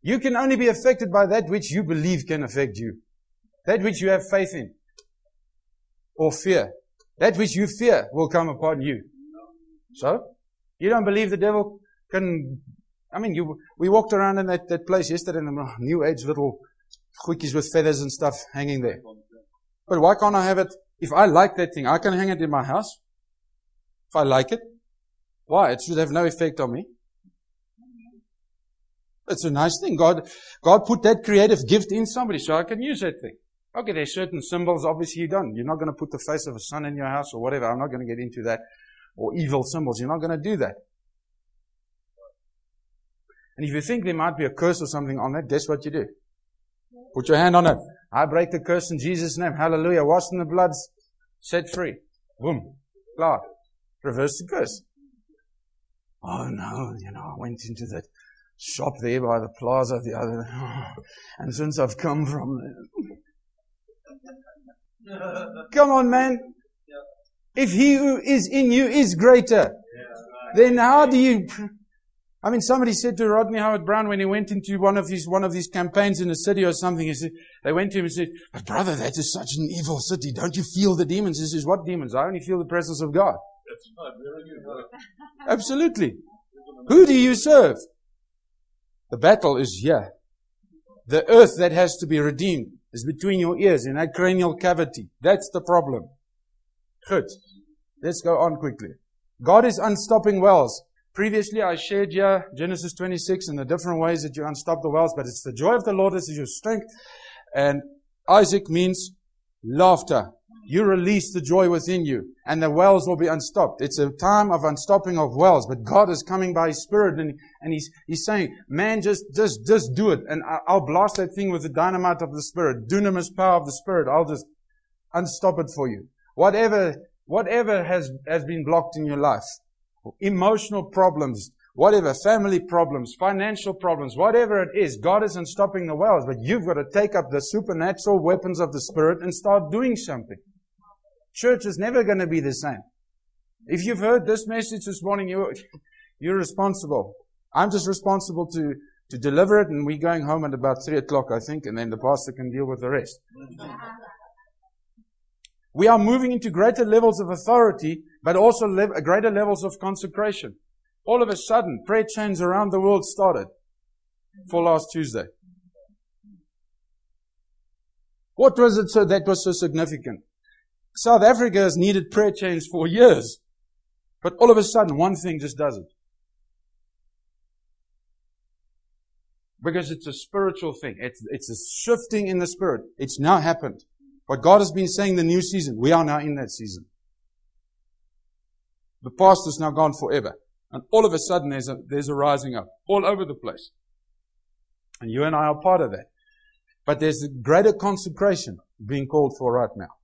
You can only be affected by that which you believe can affect you. That which you have faith in. Or fear. That which you fear will come upon you. So, you don't believe the devil can... I mean, you, we walked around in that, that place yesterday and the New Age little quickies with feathers and stuff hanging there. But why can't I have it? If I like that thing, I can hang it in my house. If I like it. Why? It should have no effect on me. It's a nice thing. God, God put that creative gift in somebody so I can use that thing. Okay, there's certain symbols obviously you don't. You're not going to put the face of a sun in your house or whatever. I'm not going to get into that. Or evil symbols. You're not going to do that. And if you think there might be a curse or something on that, guess what you do? Put your hand on it. I break the curse in Jesus' name. Hallelujah. Washed in the blood, set free. Boom. Cloud. Reverse the curse. Oh no, you know, I went into that shop there by the plaza the other day. And since I've come from there. Come on, man. If he who is in you is greater, then how do you... I mean, somebody said to Rodney Howard-Browne when he went into one of his one of these campaigns in a city or something, he said, they went to him and said, but brother, that is such an evil city. Don't you feel the demons? He says, what demons? I only feel the presence of God. That's right. Very good. Absolutely. Who do you serve? The battle is here. The earth that has to be redeemed is between your ears in that cranial cavity. That's the problem. Good. Let's go on quickly. God is unstopping wells. Previously, I shared here Genesis twenty-six and the different ways that you unstop the wells, but it's the joy of the Lord is your strength. And Isaac means laughter. You release the joy within you, and the wells will be unstopped. It's a time of unstopping of wells, but God is coming by His Spirit, and, and He's He's saying, man, just just just do it, and I'll blast that thing with the dynamite of the Spirit, dunamis power of the Spirit. I'll just unstop it for you. Whatever whatever has has been blocked in your life. Emotional problems, whatever, family problems, financial problems, whatever it is, God isn't stopping the wells, but you've got to take up the supernatural weapons of the Spirit and start doing something. Church is never going to be the same. If you've heard this message this morning, you're, you're responsible. I'm just responsible to, to deliver it, and we're going home at about three o'clock, I think, and then the pastor can deal with the rest. We are moving into greater levels of authority, but also le- greater levels of consecration. All of a sudden, prayer chains around the world started for last Tuesday. What was it so that was so significant? South Africa has needed prayer chains for years, but all of a sudden, one thing just does it. Because it's a spiritual thing. It's, it's a shifting in the Spirit. It's now happened. What God has been saying the new season, we are now in that season. The past is now gone forever. And all of a sudden there's a, there's a rising up all over the place. And you and I are part of that. But there's a greater consecration being called for right now.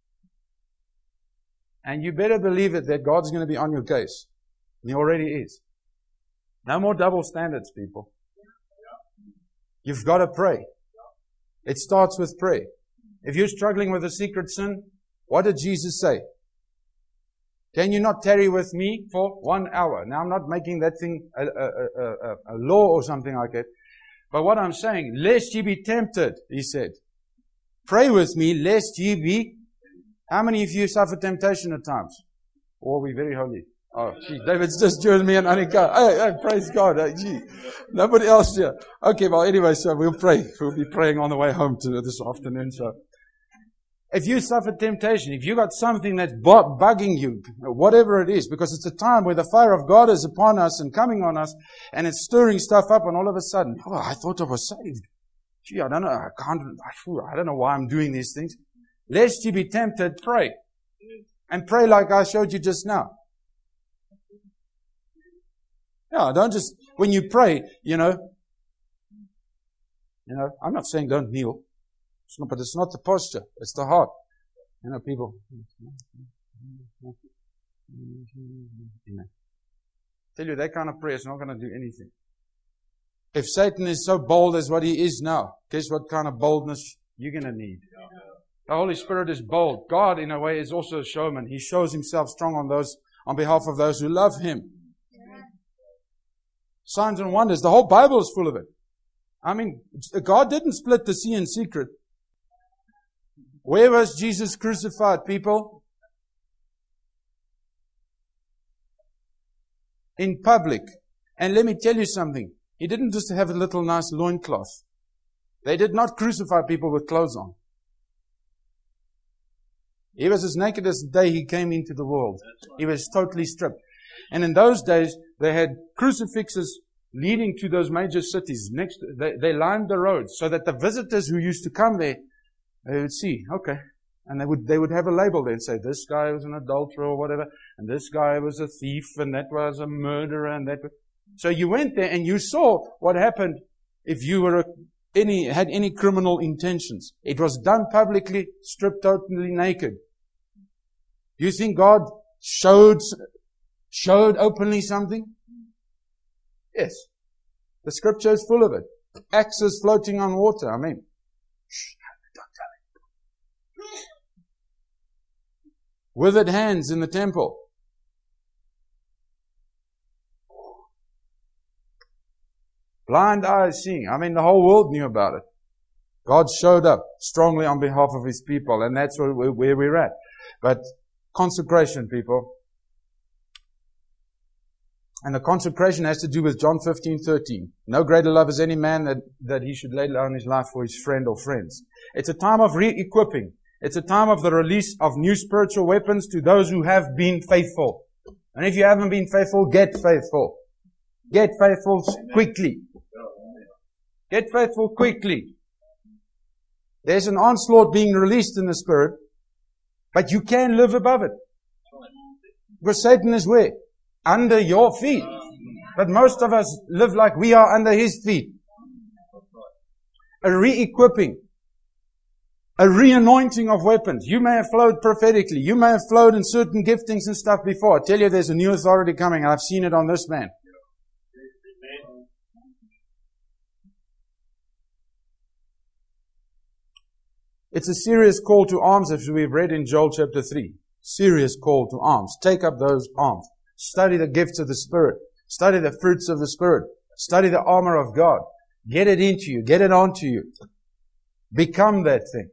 And you better believe it that God's going to be on your case. And He already is. No more double standards, people. You've got to pray. It starts with prayer. If you're struggling with a secret sin, what did Jesus say? Can you not tarry with me for one hour? Now, I'm not making that thing a, a, a, a, a law or something like that. But what I'm saying, lest ye be tempted, He said. Pray with me, lest ye be... How many of you suffer temptation at times? Or are we very holy? Oh, gee, David's just joined me and Anika. Hey, hey, praise God. Hey, gee. Nobody else here. Okay, well, anyway, so we'll pray. We'll be praying on the way home to this afternoon, so... If you suffer temptation, if you got something that's bugging you, whatever it is, because it's a time where the fire of God is upon us and coming on us, and it's stirring stuff up, and all of a sudden, oh, I thought I was saved. Gee, I don't know, I can't, I don't know why I'm doing these things. Lest you be tempted, pray. And pray like I showed you just now. Yeah, don't just, when you pray, you know, you know, I'm not saying don't kneel. It's not, but it's not the posture. It's the heart. You know, people. Amen. Tell you, that kind of prayer is not going to do anything. If Satan is so bold as what he is now, guess what kind of boldness you're going to need? The Holy Spirit is bold. God, in a way, is also a showman. He shows Himself strong on those, on behalf of those who love Him. Signs and wonders. The whole Bible is full of it. I mean, God didn't split the sea in secret. Where was Jesus crucified, people? In public. And let me tell you something. He didn't just have a little nice loincloth. They did not crucify people with clothes on. He was as naked as the day He came into the world. He was totally stripped. And in those days, they had crucifixes leading to those major cities. Next, they, they lined the roads so that the visitors who used to come there, they would see, okay. And they would, they would have a label there and say, this guy was an adulterer or whatever, and this guy was a thief, and that was a murderer, and that was... So you went there and you saw what happened if you were a, any, had any criminal intentions. It was done publicly, stripped totally naked. Do you think God showed, showed openly something? Yes. The scripture is full of it. Axes floating on water. I mean, shh, don't tell him. Withered hands in the temple. Blind eyes seeing. I mean, the whole world knew about it. God showed up strongly on behalf of His people, and that's where, where we're at. But consecration, people. And the consecration has to do with John fifteen thirteen. No greater love is any man that, that he should lay down his life for his friend or friends. It's a time of re-equipping. It's a time of the release of new spiritual weapons to those who have been faithful. And if you haven't been faithful, get faithful. Get faithful quickly. Get faithful quickly. There's an onslaught being released in the Spirit, but you can live above it. Because Satan is where? Under your feet. But most of us live like we are under his feet. A re-equipping. A re-anointing of weapons. You may have flowed prophetically. You may have flowed in certain giftings and stuff before. I tell you, there's a new authority coming. I've seen it on this man. It's a serious call to arms, as we've read in Joel chapter three. Serious call to arms. Take up those arms. Study the gifts of the Spirit. Study the fruits of the Spirit. Study the armor of God. Get it into you. Get it onto you. Become that thing.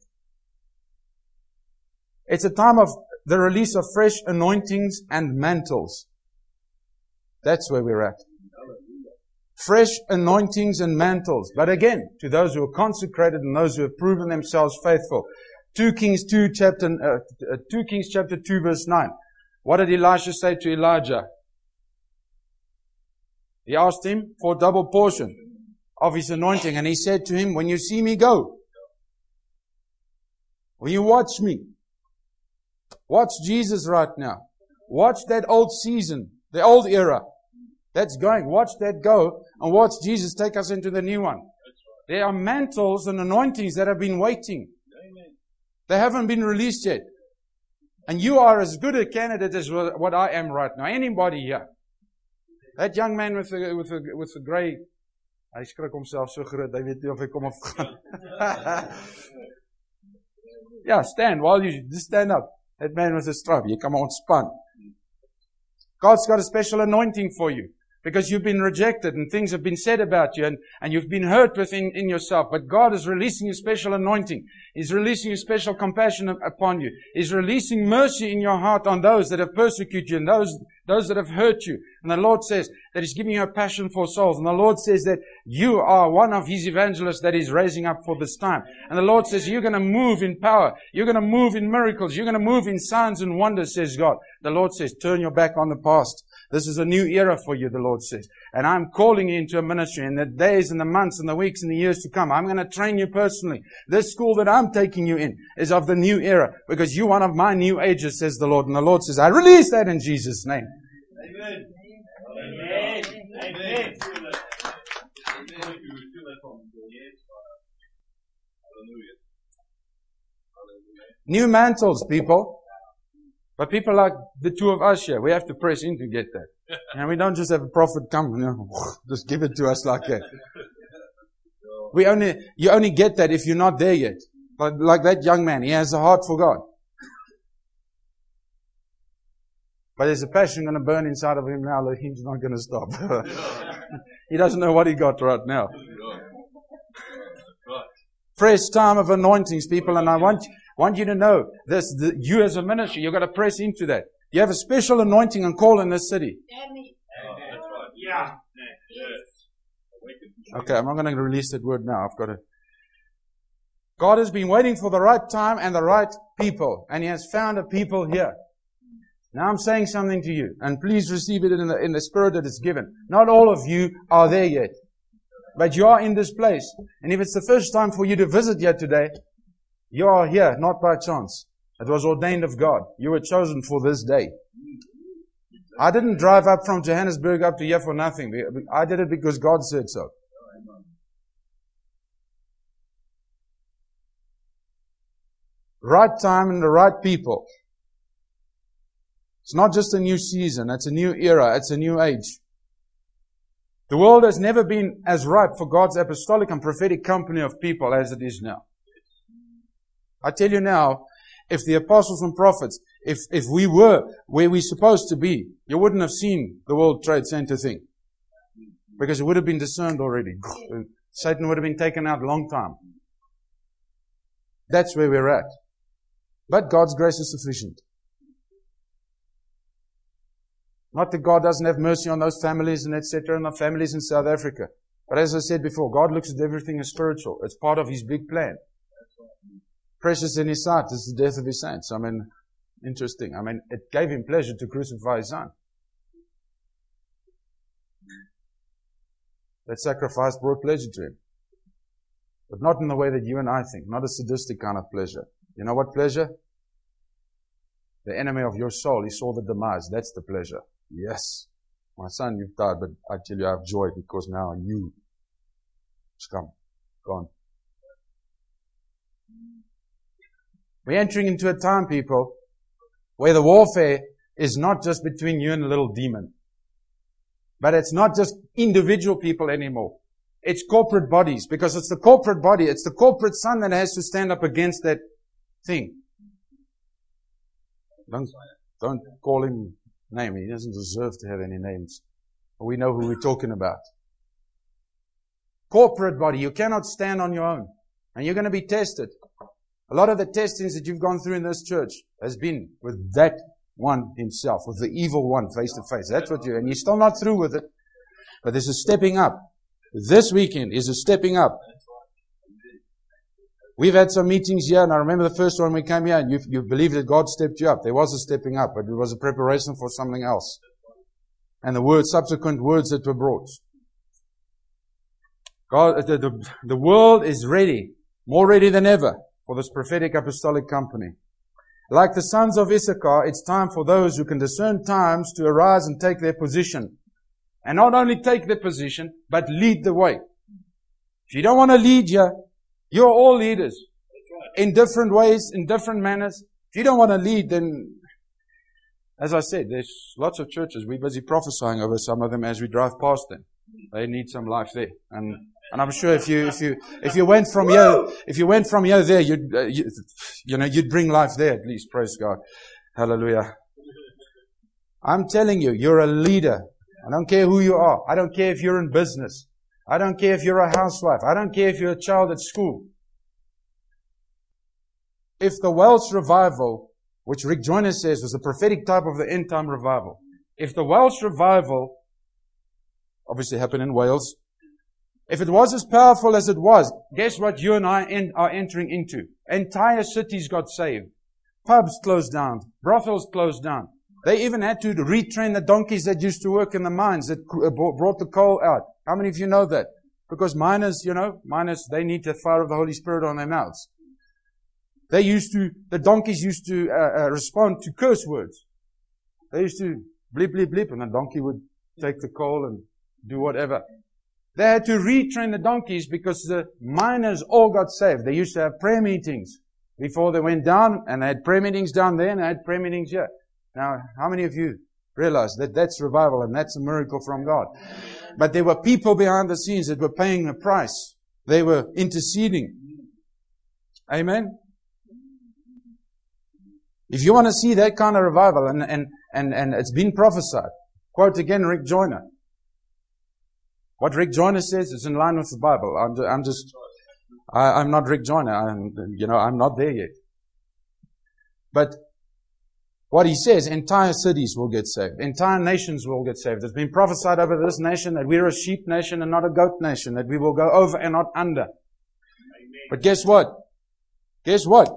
It's a time of the release of fresh anointings and mantles. That's where we're at. Fresh anointings and mantles. But again, to those who are consecrated and those who have proven themselves faithful. Two Kings two chapter, uh, two Kings chapter two verse nine. What did Elisha say to Elijah? He asked him for a double portion of his anointing. And he said to him, when you see me go, when you watch me, watch Jesus right now. Watch that old season, the old era that's going. Watch that go and watch Jesus take us into the new one. There are mantles and anointings that have been waiting. They haven't been released yet. And you are as good a candidate as what I am right now. Anybody here. That young man with the, with the, with the grey, hy skrik homself so groot, hy weet nie of hy kom of gaan. Yeah, stand while you, just stand up. That man with the strap, jy kan maar ontspan. God's got a special anointing for you. Because you've been rejected and things have been said about you and, and you've been hurt within in yourself. But God is releasing a special anointing. He's releasing a special compassion upon you. He's releasing mercy in your heart on those that have persecuted you and those, those that have hurt you. And the Lord says that He's giving you a passion for souls. And the Lord says that you are one of His evangelists that He's raising up for this time. And the Lord says you're going to move in power. You're going to move in miracles. You're going to move in signs and wonders, says God. The Lord says, turn your back on the past. This is a new era for you, the Lord says. And I'm calling you into a ministry in the days and the months and the weeks and the years to come. I'm going to train you personally. This school that I'm taking you in is of the new era because you're one of my new ages, says the Lord. And the Lord says, I release that in Jesus' name. Amen. Amen. Amen. New mantles, people. But people like the two of us here, we have to press in to get that. And we don't just have a prophet come and you know, just give it to us like that. We only, you only get that if you're not there yet. Like, like that young man, he has a heart for God. But there's a passion going to burn inside of him now that he's not going to stop. He doesn't know what he got right now. fresh time of anointings, people, and I want, want you to know this, the, you as a ministry, you've got to press into that. You have a special anointing and call in this city. Yeah. Okay, I'm not going to release that word now. I've got to. God has been waiting for the right time and the right people, and He has found a people here. Now I'm saying something to you, and please receive it in the, in the spirit that it's given. Not all of you are there yet, but you are in this place. And if it's the first time for you to visit here today, you are here, not by chance. It was ordained of God. You were chosen for this day. I didn't drive up from Johannesburg up to here for nothing. I did it because God said so. Right time and the right people. It's not just a new season. It's a new era. It's a new age. The world has never been as ripe for God's apostolic and prophetic company of people as it is now. I tell you now, if the apostles and prophets, if, if we were where we're supposed to be, you wouldn't have seen the World Trade Center thing. Because it would have been discerned already. Satan would have been taken out a long time. That's where we're at. But God's grace is sufficient. Not that God doesn't have mercy on those families and et cetera, and the families in South Africa. But as I said before, God looks at everything as spiritual. It's part of His big plan. Precious in His sight is the death of His saints. I mean, interesting. I mean, it gave Him pleasure to crucify His Son. That sacrifice brought pleasure to Him. But not in the way that you and I think. Not a sadistic kind of pleasure. You know what pleasure? The enemy of your soul, he saw the demise. That's the pleasure. Yes. My son, you've died, but I tell you I have joy because now you come. Gone. We're entering into a time, people, where the warfare is not just between you and a little demon. But it's not just individual people anymore. It's corporate bodies, because it's the corporate body, it's the corporate son that has to stand up against that thing. Don't, don't call him name. He doesn't deserve to have any names. We know who we're talking about. Corporate body. You cannot stand on your own. And you're going to be tested. A lot of the testings that you've gone through in this church has been with that one himself, with the evil one face to face. That's what you, and you're still not through with it. But there's a stepping up. This weekend is a stepping up. We've had some meetings here, and I remember the first one we came here, and you, you believed that God stepped you up. There was a stepping up, but it was a preparation for something else. And the words, subsequent words that were brought. God, the, the, the world is ready, more ready than ever, for this prophetic apostolic company. Like the sons of Issachar, it's time for those who can discern times to arise and take their position. And not only take their position, but lead the way. If you don't want to lead here, you're all leaders. In different ways, in different manners. If you don't want to lead, then, as I said, there's lots of churches. We're busy prophesying over some of them as we drive past them. They need some life there. And, and I'm sure if you, if you, if you went from here, if you went from here there, you'd, uh, you, you know, you'd bring life there at least. Praise God. Hallelujah. I'm telling you, you're a leader. I don't care who you are. I don't care if you're in business. I don't care if you're a housewife. I don't care if you're a child at school. If the Welsh revival, which Rick Joyner says was the prophetic type of the end time revival, if the Welsh revival obviously happened in Wales, if it was as powerful as it was, guess what you and I are entering into? Entire cities got saved. Pubs closed down. Brothels closed down. They even had to retrain the donkeys that used to work in the mines that brought the coal out. How many of you know that? Because miners, you know, miners, they need the fire of the Holy Spirit on their mouths. They used to, the donkeys used to uh, uh, respond to curse words. They used to bleep, bleep, bleep, and the donkey would take the coal and do whatever. They had to retrain the donkeys because the miners all got saved. They used to have prayer meetings before they went down, and they had prayer meetings down there, and they had prayer meetings here. Now, how many of you realize that that's revival and that's a miracle from God? But there were people behind the scenes that were paying the price. They were interceding. Amen? If you want to see that kind of revival, and, and, and, and it's been prophesied, quote again Rick Joyner. What Rick Joyner says is in line with the Bible. I'm, I'm just, I, I'm not Rick Joyner. I'm, you know, I'm not there yet. But what he says, entire cities will get saved. Entire nations will get saved. It's been prophesied over this nation that we're a sheep nation and not a goat nation, that we will go over and not under. Amen. But guess what? Guess what?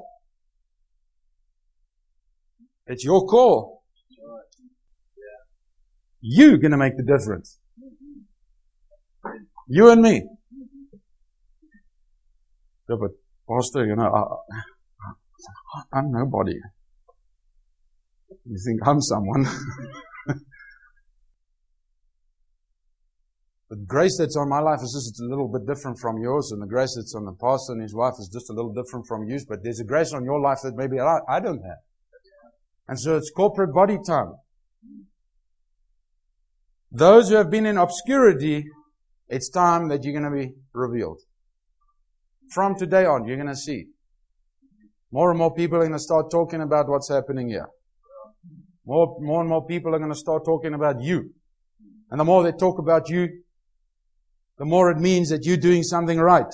It's your call. You're going to make the difference. You and me. Yeah, but Pastor, you know, I, I'm nobody. You think I'm someone. The grace that's on my life is just a little bit different from yours, and the grace that's on the pastor and his wife is just a little different from yours, but there's a grace on your life that maybe I, I don't have. And so it's corporate body time. Those who have been in obscurity, it's time that you're going to be revealed. From today on, you're going to see. More and more people are going to start talking about what's happening here. More, more and more people are going to start talking about you. And the more they talk about you, the more it means that you're doing something right.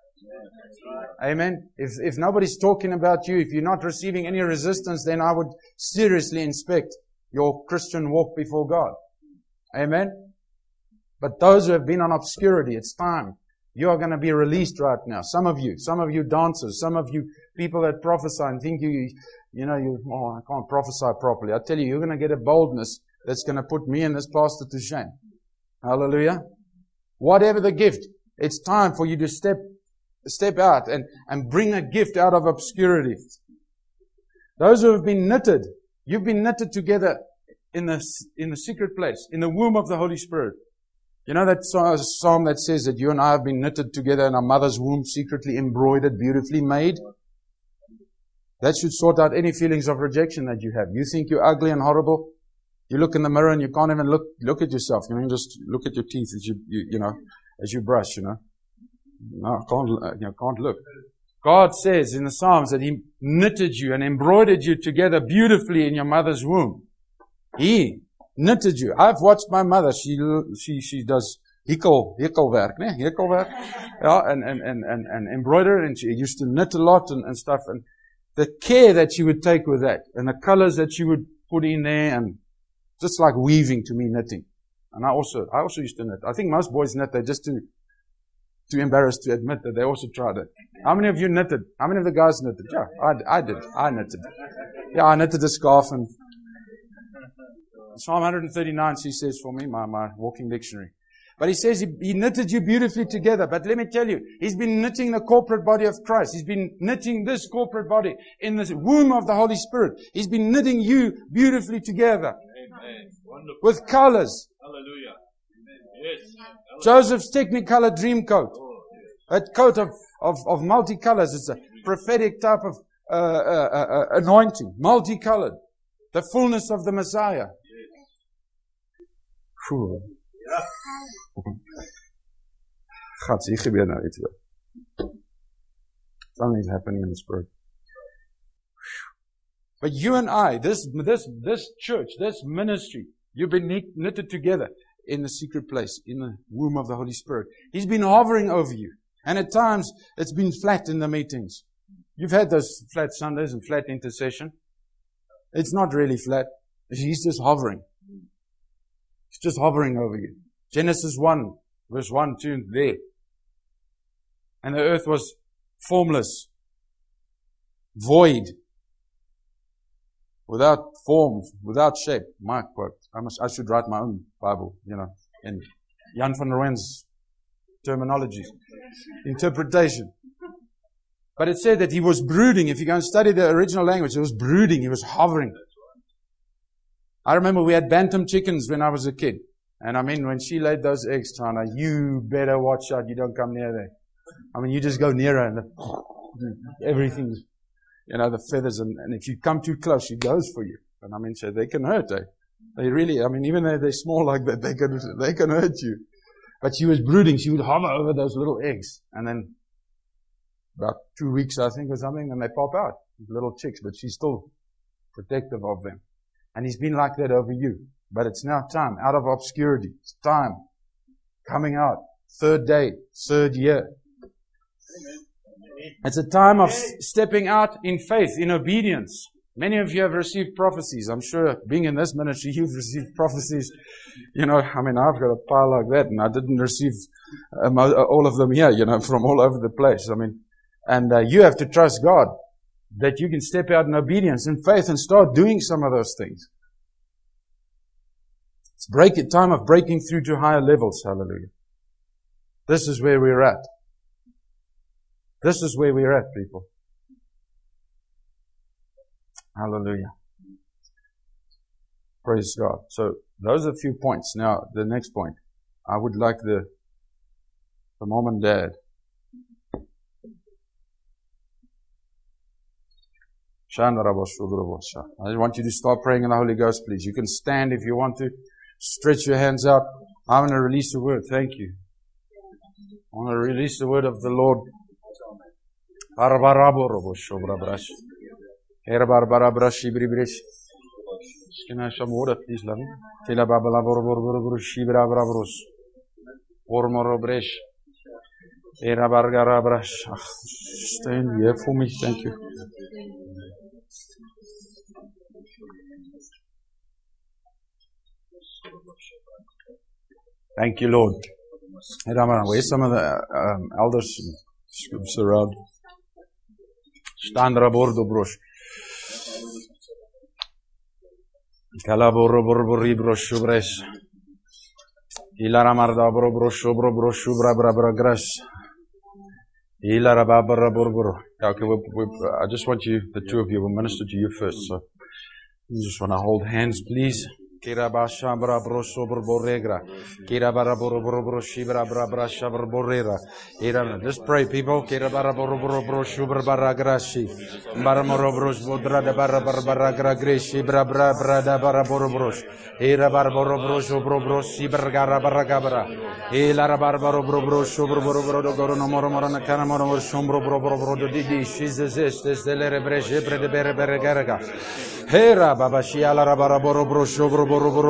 Amen. If, if nobody's talking about you, if you're not receiving any resistance, then I would seriously inspect your Christian walk before God. Amen. But those who have been on obscurity, it's time. You are going to be released right now. Some of you, some of you dancers, some of you people that prophesy and think you, you know, you, oh, I can't prophesy properly. I tell you, you're going to get a boldness that's going to put me and this pastor to shame. Hallelujah. Whatever the gift, it's time for you to step, step out and, and bring a gift out of obscurity. Those who have been knitted, you've been knitted together in the, in the secret place, in the womb of the Holy Spirit. You know that psalm that says that you and I have been knitted together in our mother's womb, secretly embroidered, beautifully made? That should sort out any feelings of rejection that you have. You think you're ugly and horrible? You look in the mirror and you can't even look, look at yourself. You mean just look at your teeth as you, you, you know, as you brush, you know. No, I can't, you know, can't look. God says in the Psalms that He knitted you and embroidered you together beautifully in your mother's womb. He knitted you. I've watched my mother. She, she, she does hikkel, hikkelwerk, ne? Hikkelwerk. Yeah, and, and, and, and, and embroider, and she used to knit a lot and, and stuff. And the care that she would take with that, and the colors that she would put in there, and just like weaving to me, knitting. And I also, I also used to knit. I think most boys knit, they're just too, too embarrassed to admit that they also tried it. How many of you knitted? How many of the guys knitted? Yeah, I, I did. I knitted. Yeah, I knitted a scarf, and Psalm one thirty-nine, she says for me, my, my walking dictionary. But he says he, he knitted you beautifully together. But let me tell you, he's been knitting the corporate body of Christ. He's been knitting this corporate body in the womb of the Holy Spirit. He's been knitting you beautifully together. Amen. Wonderful. With colors. Hallelujah. Yes. Joseph's Technicolor dream coat. That coat of, of, of multicolors. It's a prophetic type of uh, uh, uh, anointing. Multicolored. The fullness of the Messiah. Phew. Gats, hier gebeur nou iets weer. Something's happening in the spirit. But you and I, this, this, this church, this ministry, you've been knitted together in the secret place, in the womb of the Holy Spirit. He's been hovering over you. And at times, it's been flat in the meetings. You've had those flat Sundays and flat intercession. It's not really flat. He's just hovering. He's just hovering over you. Genesis one, verse one, two, there. And the earth was formless, void, without form, without shape. My quote. I must, I should write my own Bible, you know, in Jan van Roen's terminology, interpretation. But it said that he was brooding. If you go and study the original language, it was brooding. He was hovering. I remember we had bantam chickens when I was a kid. And I mean, when she laid those eggs, China, you better watch out. You don't come near there. I mean, you just go near her and the, everything's, you know, the feathers. And, and if you come too close, she goes for you. And I mean, so they can hurt, eh? They really, I mean, even though they're small like that, they can, they can hurt you. But she was brooding. She would hover over those little eggs. And then about two weeks, I think, or something, and they pop out. Little chicks, but she's still protective of them. And he's been like that over you. But it's now time, out of obscurity. It's time. Coming out. Third day. Third year. It's a time of s- stepping out in faith, in obedience. Many of you have received prophecies. I'm sure being in this ministry, you've received prophecies. You know, I mean, I've got a pile like that, and I didn't receive um, all of them here, you know, from all over the place. I mean, and uh, you have to trust God that you can step out in obedience and faith and start doing some of those things. It's break a time of breaking through to higher levels. Hallelujah. This is where we're at. This is where we're at, people. Hallelujah. Praise God. So, those are a few points. Now, the next point. I would like the, the mom and dad. I want you to start praying in the Holy Ghost, please. You can stand if you want to. Stretch your hands out. I want to release the word. Thank you. I want to release the word of the Lord. Can I have some water, please, Lani? Stand here for me. Thank you. Thank you, Lord. Where's some of the um, elders around? Stand rabordo brosh. Calaboro borbori broshubres. Ilara marda brobro bro broshubra brabra grass. Ilara babara borboro. Okay, we, we, I just want you, the two of you, will minister to you first. So you just want to hold hands, please. Kirabasha bra broso borboregra. Kirabara boroboro shibra bra bra shabra borera. Just pray, people. Kirabara boroboro shubra baragrashi. Baramorobros bodra de barabara gragrashi bra bra bra da baraborobros. Era barborobros obrobros shibergara baragabra. Elara barbaro brobros obroboro gorono moromorana canamoro sombro broboro didi. She's the zest, the lere breje bre de berebergaraga. Hera babashi ala baraborobros obroboro.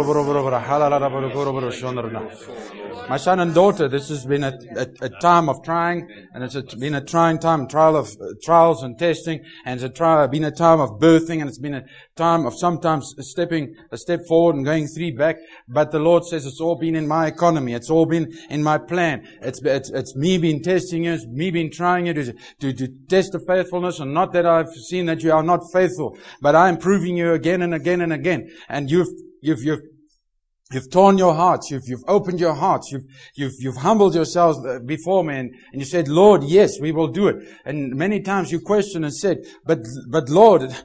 My son and daughter, this has been a, a, a time of trying, and it's a, been a trying time, trial of uh, trials and testing, and it's a try, been a time of birthing, and it's been a time of sometimes stepping a step forward and going three back. But the Lord says it's all been in my economy, it's all been in my plan. It's it's, it's me been testing you, it's me been trying you to, to to test the faithfulness, and not that I've seen that you are not faithful, but I'm proving you again and again and again, and you've You've, you've, you've torn your hearts. You've, you've opened your hearts. You've, you've, you've humbled yourselves before me, and, and you said, Lord, yes, we will do it. And many times you questioned and said, but, but Lord,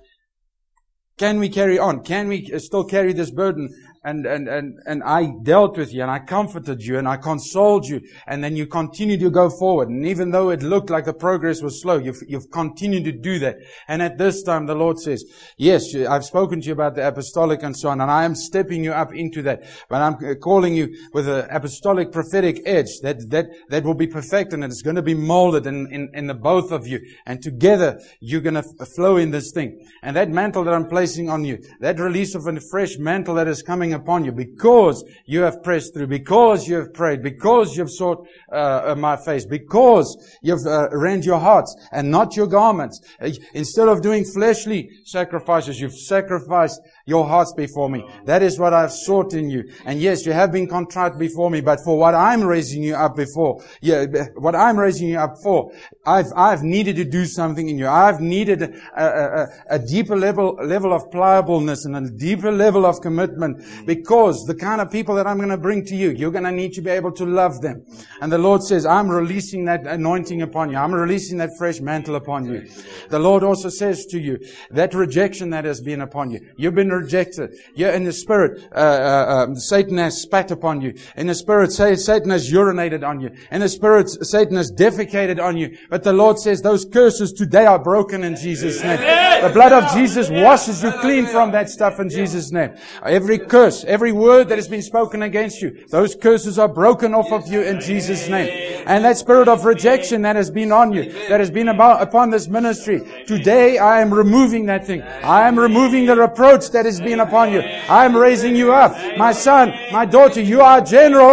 can we carry on? Can we still carry this burden? And, and, and, and I dealt with you, and I comforted you, and I consoled you, and then you continued to go forward. And even though it looked like the progress was slow, you've, you've continued to do that. And at this time, the Lord says, yes, I've spoken to you about the apostolic and so on, and I am stepping you up into that. But I'm calling you with an apostolic prophetic edge that, that, that will be perfected, and it's going to be molded in, in, in the both of you. And together, you're going to f- flow in this thing. And that mantle that I'm placing on you, that release of a fresh mantle that is coming upon you, because you have pressed through, because you have prayed, because you've sought uh, my face, because you've uh, rent your hearts and not your garments. Uh, instead of doing fleshly sacrifices, you've sacrificed your hearts before me. That is what I've sought in you. And yes, you have been contrite before me, but for what I'm raising you up before, yeah, what I'm raising you up for, I've I've needed to do something in you. I've needed a, a, a deeper level level of pliableness and a deeper level of commitment. Because the kind of people that I'm going to bring to you, you're going to need to be able to love them. And the Lord says, I'm releasing that anointing upon you. I'm releasing that fresh mantle upon you. The Lord also says to you, that rejection that has been upon you, you've been rejected. You're in the spirit, uh, uh, uh, Satan has spat upon you. In the spirit, Satan has urinated on you. In the spirit, Satan has defecated on you. But the Lord says, those curses today are broken in Jesus' name. The blood of Jesus washes you clean from that stuff in Jesus' name. Every curse, every word that has been spoken against you, those curses are broken off of you in Jesus' name. And that spirit of rejection that has been on you, that has been about, upon this ministry, today I am removing that thing. I am removing the reproach that has been upon you. I am raising you up. My son, my daughter, you are generals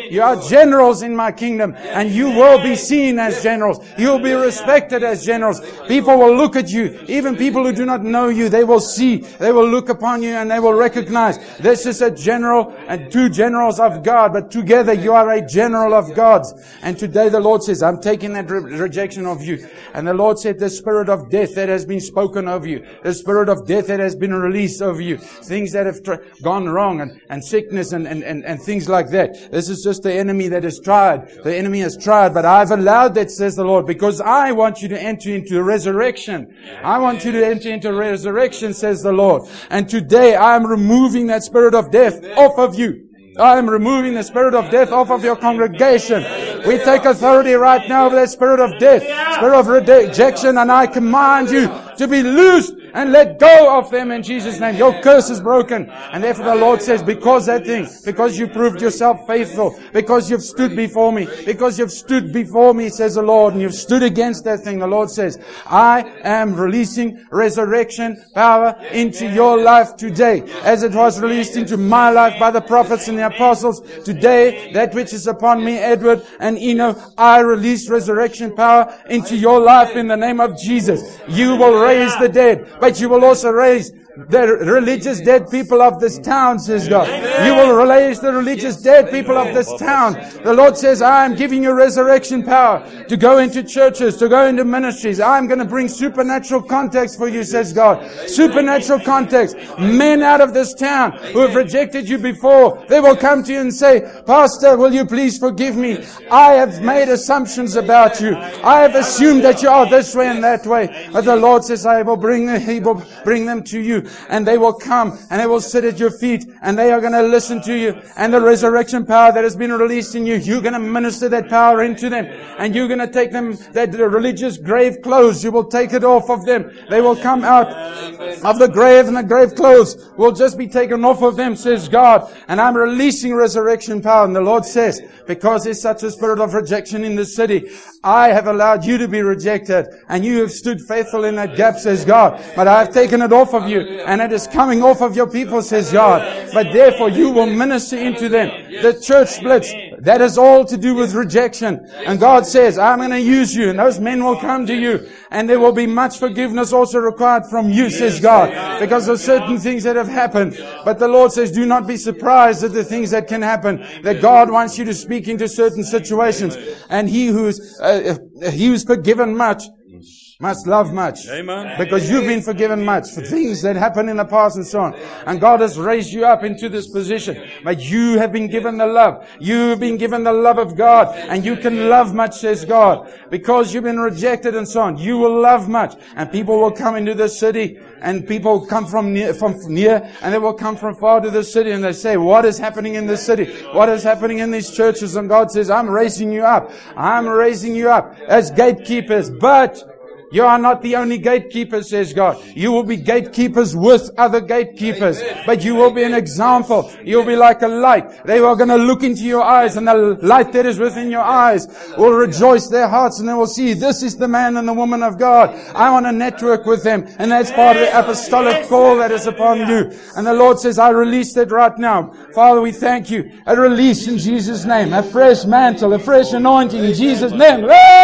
You are generals in my kingdom, and you will be seen as generals. You will be respected as generals. People will look at you. Even people who do not know you, they will see, they will look upon you, and they will recognize this is a general and two generals of God, but together you are a general of God's. And today the Lord says, I'm taking that re- rejection of you. And the Lord said, the spirit of death that has been spoken of you, the spirit of death that has been released over you, things that have tra- gone wrong, and, and sickness and, and, and, and things like that. This is just the enemy that has tried. The enemy has tried, but I've allowed that, says the Lord, because I want you to enter into resurrection. I want you to enter into resurrection, says the Lord. And today I am removing that spirit of death off of you. I am removing the spirit of death off of your congregation. We take authority right now over that spirit of death, spirit of rejection, and I command you to be loosed and let go of them in Jesus' name. Your curse is broken. And therefore the Lord says, because that thing, because you proved yourself faithful, because you've stood before me, because you've stood before me, says the Lord, and you've stood against that thing, the Lord says, I am releasing resurrection power into your life today, as it was released into my life by the prophets and the apostles. Today, that which is upon me, Edward and Eno, I release resurrection power into your life in the name of Jesus. You will raise the dead, but you will also raise the religious dead people of this town, says God. You will raise the religious dead people of this town. The Lord says, I am giving you resurrection power to go into churches, to go into ministries. I'm going to bring supernatural context for you, says God. Supernatural context. Men out of this town who have rejected you before, they will come to you and say, Pastor, will you please forgive me? I have made assumptions about you. I have assumed that you are this way and that way. But the Lord says, I will bring them, He will bring them to you. And they will come and they will sit at your feet and they are going to listen to you. And the resurrection power that has been released in you, you're going to minister that power into them. And you're going to take them, that religious grave clothes, you will take it off of them. They will come out of the grave, and the grave clothes will just be taken off of them, says God. And I'm releasing resurrection power. And the Lord says, because there's such a spirit of rejection in the city, I have allowed you to be rejected, and you have stood faithful in that gap, says God. But I have taken it off of you, and it is coming off of your people, says God. But therefore you will minister into them. The church splits. That is all to do with rejection. And God says, I'm going to use you, and those men will come to you, and there will be much forgiveness also required from you, says God, because of certain things that have happened. But the Lord says, do not be surprised at the things that can happen, that God wants you to speak into certain situations. And he who's, uh, he who's forgiven much must love much. Amen. Because you've been forgiven much for things that happened in the past and so on. And God has raised you up into this position. But you have been given the love. You've been given the love of God. And you can love much, says God. Because you've been rejected and so on. You will love much. And people will come into this city. And people come from near, from near, and they will come from far to the city, and they say, what is happening in this city? What is happening in these churches? And God says, I'm raising you up. I'm raising you up as gatekeepers. But you are not the only gatekeeper, says God. You will be gatekeepers with other gatekeepers. But you will be an example. You will be like a light. They are going to look into your eyes, and the light that is within your eyes will rejoice their hearts, and they will see, this is the man and the woman of God. I want to network with them. And that's part of the apostolic call that is upon you. And the Lord says, I release that right now. Father, we thank you. A release in Jesus' name. A fresh mantle, a fresh anointing in Jesus' name.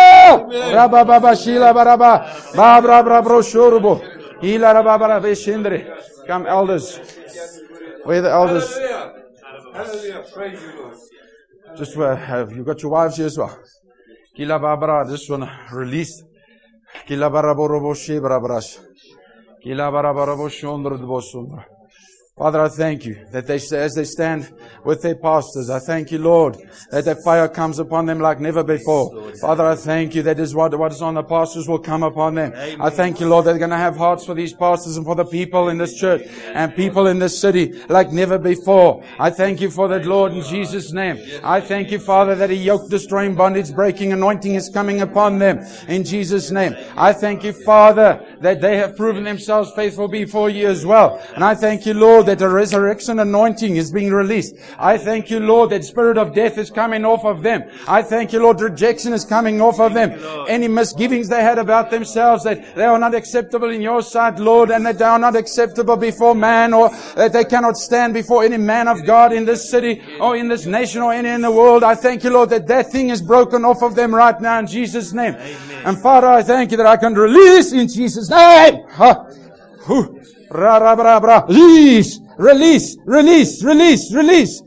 Babra bra shorubo. Ila rabara veshindre. Come, elders. Where are the elders? Hallelujah. Praise you, Lord. Just uh, have you got your wives here as well? Kila babra, this one released. Kila baraborobo shebra brash. Kila barabarabo shondro dbosundra. Father, I thank you that they, as they stand with their pastors, I thank you, Lord, that that fire comes upon them like never before. Father, I thank you that is what, what is on the pastors will come upon them. I thank you, Lord, that they're going to have hearts for these pastors and for the people in this church and people in this city like never before. I thank you for that, Lord, in Jesus' name. I thank you, Father, that a yoke destroying, bondage breaking anointing is coming upon them in Jesus' name. I thank you, Father, that they have proven themselves faithful before you as well. And I thank you, Lord, that the resurrection anointing is being released. I thank you, Lord, that spirit of death is coming off of them. I thank you, Lord, rejection is coming off of them. Any misgivings they had about themselves, that they are not acceptable in your sight, Lord, and that they are not acceptable before man, or that they cannot stand before any man of God in this city or in this nation or any in the world. I thank you, Lord, that that thing is broken off of them right now in Jesus' name. Amen. And Father, I thank you that I can release in Jesus' name. Ha. Ra, ra, ra, ra. Release, release, release, release, release.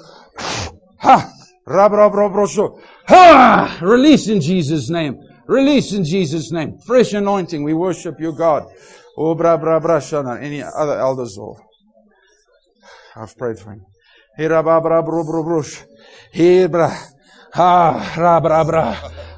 Ha. Ra, ra, ra, ra, ra. Ha. Release in Jesus' name. Release in Jesus' name. Fresh anointing. We worship you, God. Oh, bra, bra, bra, shana. Any other elders or I've prayed for him. Hira, bra, bra, bra, bra, bra. Hira, bra. Ha, ra, bra, bra.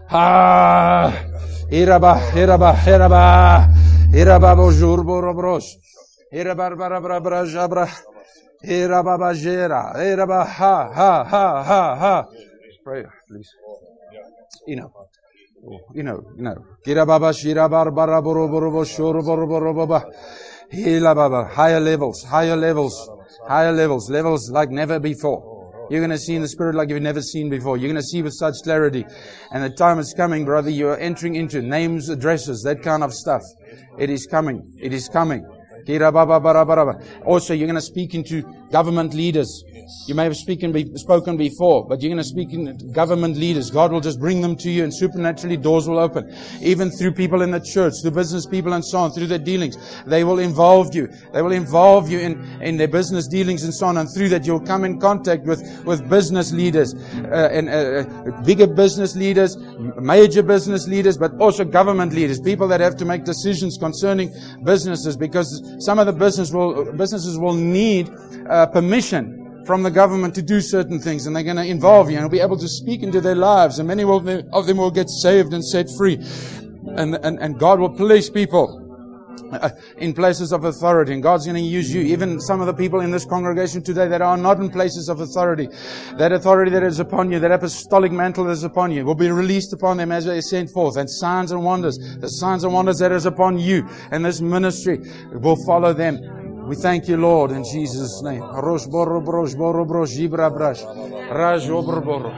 Ha. Iraba, iraba, iraba, iraba, bonjour, borobros, iraba, barabra, brajabra, iraba, bajera, iraba, ha, ha, ha, ha, ha. Pray, please. You know, you know, you know. Iraba, shiraba, baraboro, borobo, shoro, boroboroba. Hilababa, higher levels, higher levels, higher levels, levels like never before. You're going to see in the Spirit like you've never seen before. You're going to see with such clarity. And the time is coming, brother. You are entering into names, addresses, that kind of stuff. It is coming. It is coming. Also, you're going to speak into government leaders. You may have spoken, spoken before, but you're going to speak in government leaders. God will just bring them to you, and supernaturally doors will open. Even through people in the church, through business people and so on, through their dealings. They will involve you. They will involve you in, in their business dealings and so on. And through that, you'll come in contact with, with business leaders, uh, and uh, bigger business leaders, major business leaders, but also government leaders. People that have to make decisions concerning businesses, because some of the business will, businesses will need uh, permission from the government to do certain things, and they're going to involve you and be able to speak into their lives, and many of them will get saved and set free. And, and, and God will place people uh, in places of authority, and God's going to use you. Even some of the people in this congregation today that are not in places of authority, that authority that is upon you, that apostolic mantle that is upon you, will be released upon them as they send forth. And signs and wonders, the signs and wonders that is upon you and this ministry will follow them. We thank you, Lord, in Jesus' name. Rosh boro brosh boro brosh ibra brash. Raj obro boro.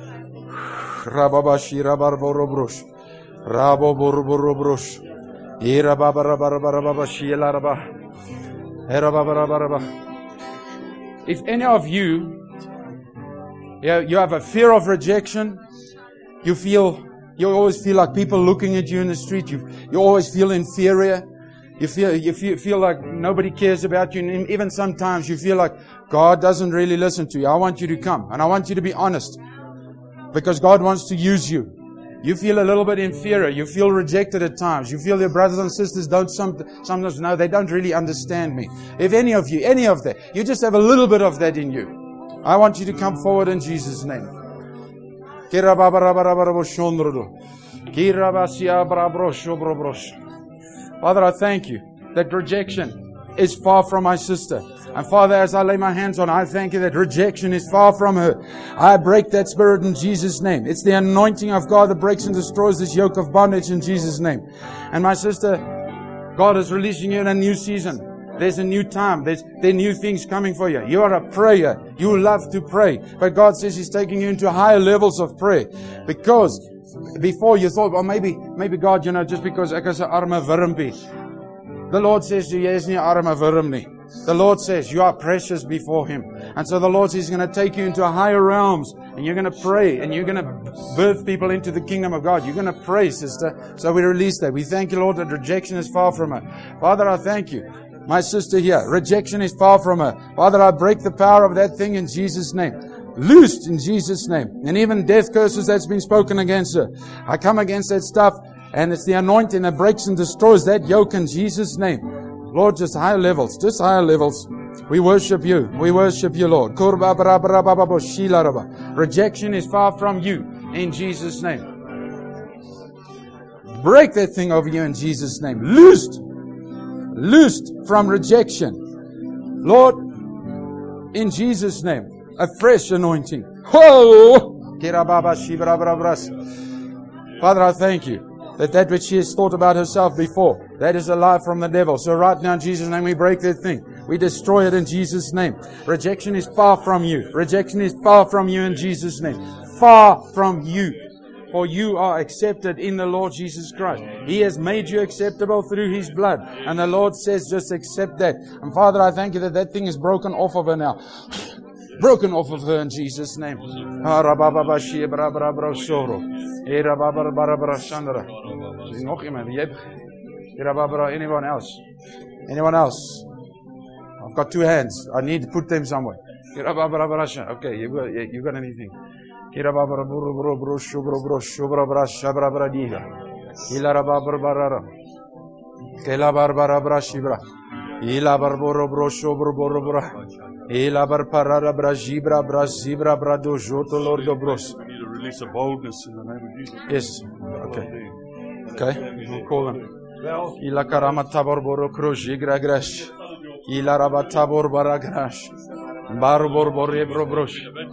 Rababashi rabar boro brosh. Rabo boro boro brosh. Ira baba rabar rababashi laraba. Era baba rabar. If any of you, yeah, you have a fear of rejection, you feel, you always feel like people looking at you in the street, you, you always feel inferior. You feel, you feel, feel like nobody cares about you. And even sometimes you feel like God doesn't really listen to you. I want you to come. And I want you to be honest. Because God wants to use you. You feel a little bit inferior. You feel rejected at times. You feel your brothers and sisters don't some, sometimes know they don't really understand me. If any of you, any of that, you just have a little bit of that in you. I want you to come forward in Jesus' name. Father, I thank you that rejection is far from my sister. And Father, as I lay my hands on her, I thank you that rejection is far from her. I break that spirit in Jesus' name. It's the anointing of God that breaks and destroys this yoke of bondage in Jesus' name. And my sister, God is releasing you in a new season. There's a new time. There's, there are new things coming for you. You are a prayer. You love to pray. But God says He's taking you into higher levels of prayer. Because before you thought, well, maybe, maybe God, you know, just because ek is 'n arme wurmpie. The Lord says to you, jy is nie 'n arme wurm nie. The Lord says you are precious before Him. And so the Lord says He's going to take you into higher realms. And you're going to pray. And you're going to birth people into the kingdom of God. You're going to pray, sister. So we release that. We thank you, Lord, that rejection is far from her. Father, I thank you. My sister here, rejection is far from her. Father, I break the power of that thing in Jesus' name. Loosed in Jesus' name. And even death curses that's been spoken against her. I come against that stuff, and it's the anointing that breaks and destroys that yoke in Jesus' name. Lord, just higher levels, just higher levels. We worship you. We worship you, Lord. Rejection is far from you in Jesus' name. Break that thing over you in Jesus' name. Loosed. Loosed from rejection. Lord, in Jesus' name. A fresh anointing. Whoa! Father, I thank you that that which she has thought about herself before, that is a lie from the devil. So right now in Jesus' name we break that thing. We destroy it in Jesus' name. Rejection is far from you. Rejection is far from you in Jesus' name. Far from you. For you are accepted in the Lord Jesus Christ. He has made you acceptable through His blood. And the Lord says, just accept that. And Father, I thank you that that thing is broken off of her now. Broken off of her in Jesus' name. Anyone else? Anyone else? I've got two hands. I need to put them somewhere. Okay, you got, you got anything? Ila barboro brosho bro bro Ila bar parara brajibra brazibra brado joto lordo bros. We need to release a boldness in the name of Jesus. Yes. Okay. Okay. We'll call them. Ila karama tabor boro krojigra grash. Ila rabatabor baragrash. Barbor borebro brosh.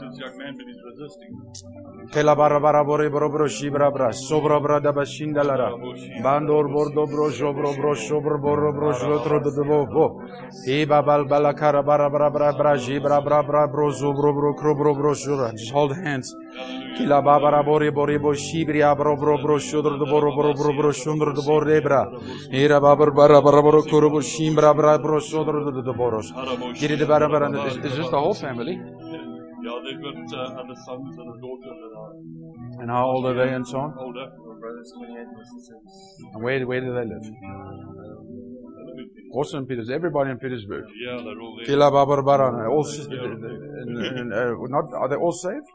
Kela barabara bore bro bro shibra bra sobra brada bashinda lara bandor bordo bro jobro bro shobro boro bro jotro de bo bo e babal balakara bara bara bra bra jibra bra bra bro zobro bro krobro bro jura. Just hold hands. Kila babara bore bore bo shibria bro bro bro shodro de boro bro bro bro shundro de bore bra era babar bara bara bro korobo shimbra bra bro shodro de boros. Kiri de bara bara. Is this the whole family? Yeah, they've got uh, other sons and a daughter that are And how old are they and so on? older. And where, where do they live? Also in Petersburg. Everybody in Petersburg. Yeah, they're all there. Kila Babar Baran. All, and, and, uh, not, are they all saved?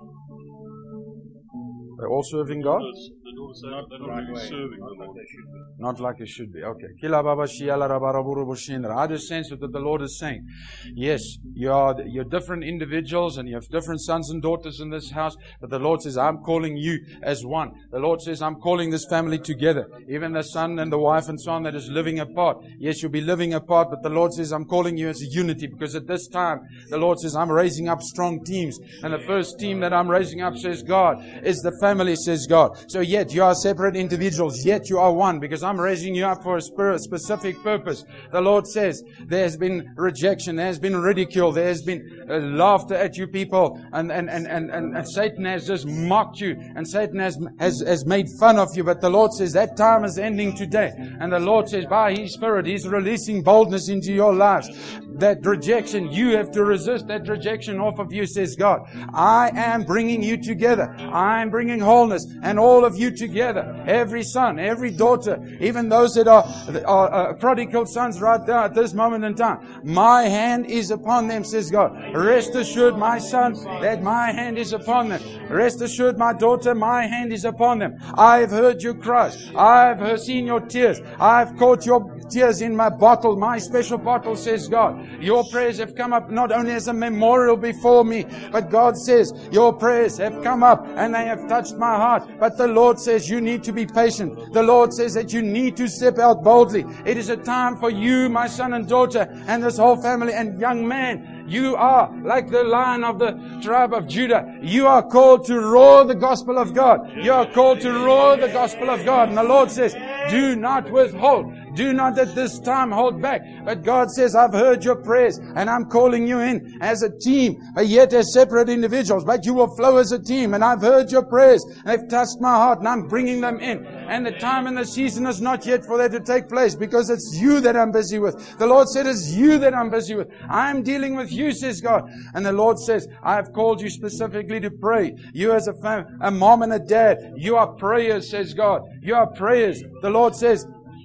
They're all serving God? The daughters say they're not really serving the Lord. Not like it should be. Okay. Kila Baba Shiala Rabaraburu Bushindra. I just sense that the Lord is saying, yes, you are, you're different individuals and you have different sons and daughters in this house, but the Lord says, I'm calling you as one. The Lord says, I'm calling this family together. Even the son and the wife and so on that is living apart. Yes, you'll be living apart, but the Lord says, I'm calling you as a unity, because at this time, the Lord says, I'm raising up strong teams. And the first team that I'm raising up, says God, is the family, says God. So yet you are separate individuals, yet you are one, because I'm raising you up for a specific purpose. The Lord says, there has been rejection, there has been ridicule, there has been uh, laughter at you people, and, and, and, and, and, and Satan has just mocked you, and Satan has, has, has made fun of you, but the Lord says that time is ending today. And the Lord says, by His Spirit, He's releasing boldness into your lives. That rejection, you have to resist that rejection off of you, says God. I am bringing you together. I am bringing wholeness, and all of you together. Every son, every daughter, even those that are, are uh, prodigal sons right now at this moment in time. My hand is upon them, says God. Rest assured, my son, that my hand is upon them. Rest assured, my daughter, my hand is upon them. I've heard your cries. I've seen your tears. I've caught your tears in my bottle, my special bottle, says God. Your prayers have come up not only as a memorial before me, but God says, your prayers have come up and they have touched my heart. But the Lord says, you need to be patient. The Lord says that you need to step out boldly. It is a time for you, my son and daughter, and this whole family and young man. You are like the Lion of the tribe of Judah. You are called to roar the gospel of God. You are called to roar the gospel of God. And the Lord says, do not withhold. Do not at this time hold back. But God says, I've heard your prayers and I'm calling you in as a team, but yet as separate individuals. But you will flow as a team, and I've heard your prayers and they've touched my heart, and I'm bringing them in. And the time and the season is not yet for that to take place, because it's you that I'm busy with. The Lord said, it's you that I'm busy with. I'm dealing with you, says God. And the Lord says, I have called you specifically to pray. You as a fam- a mom and a dad, you are prayers, says God. You are prayers. The Lord says,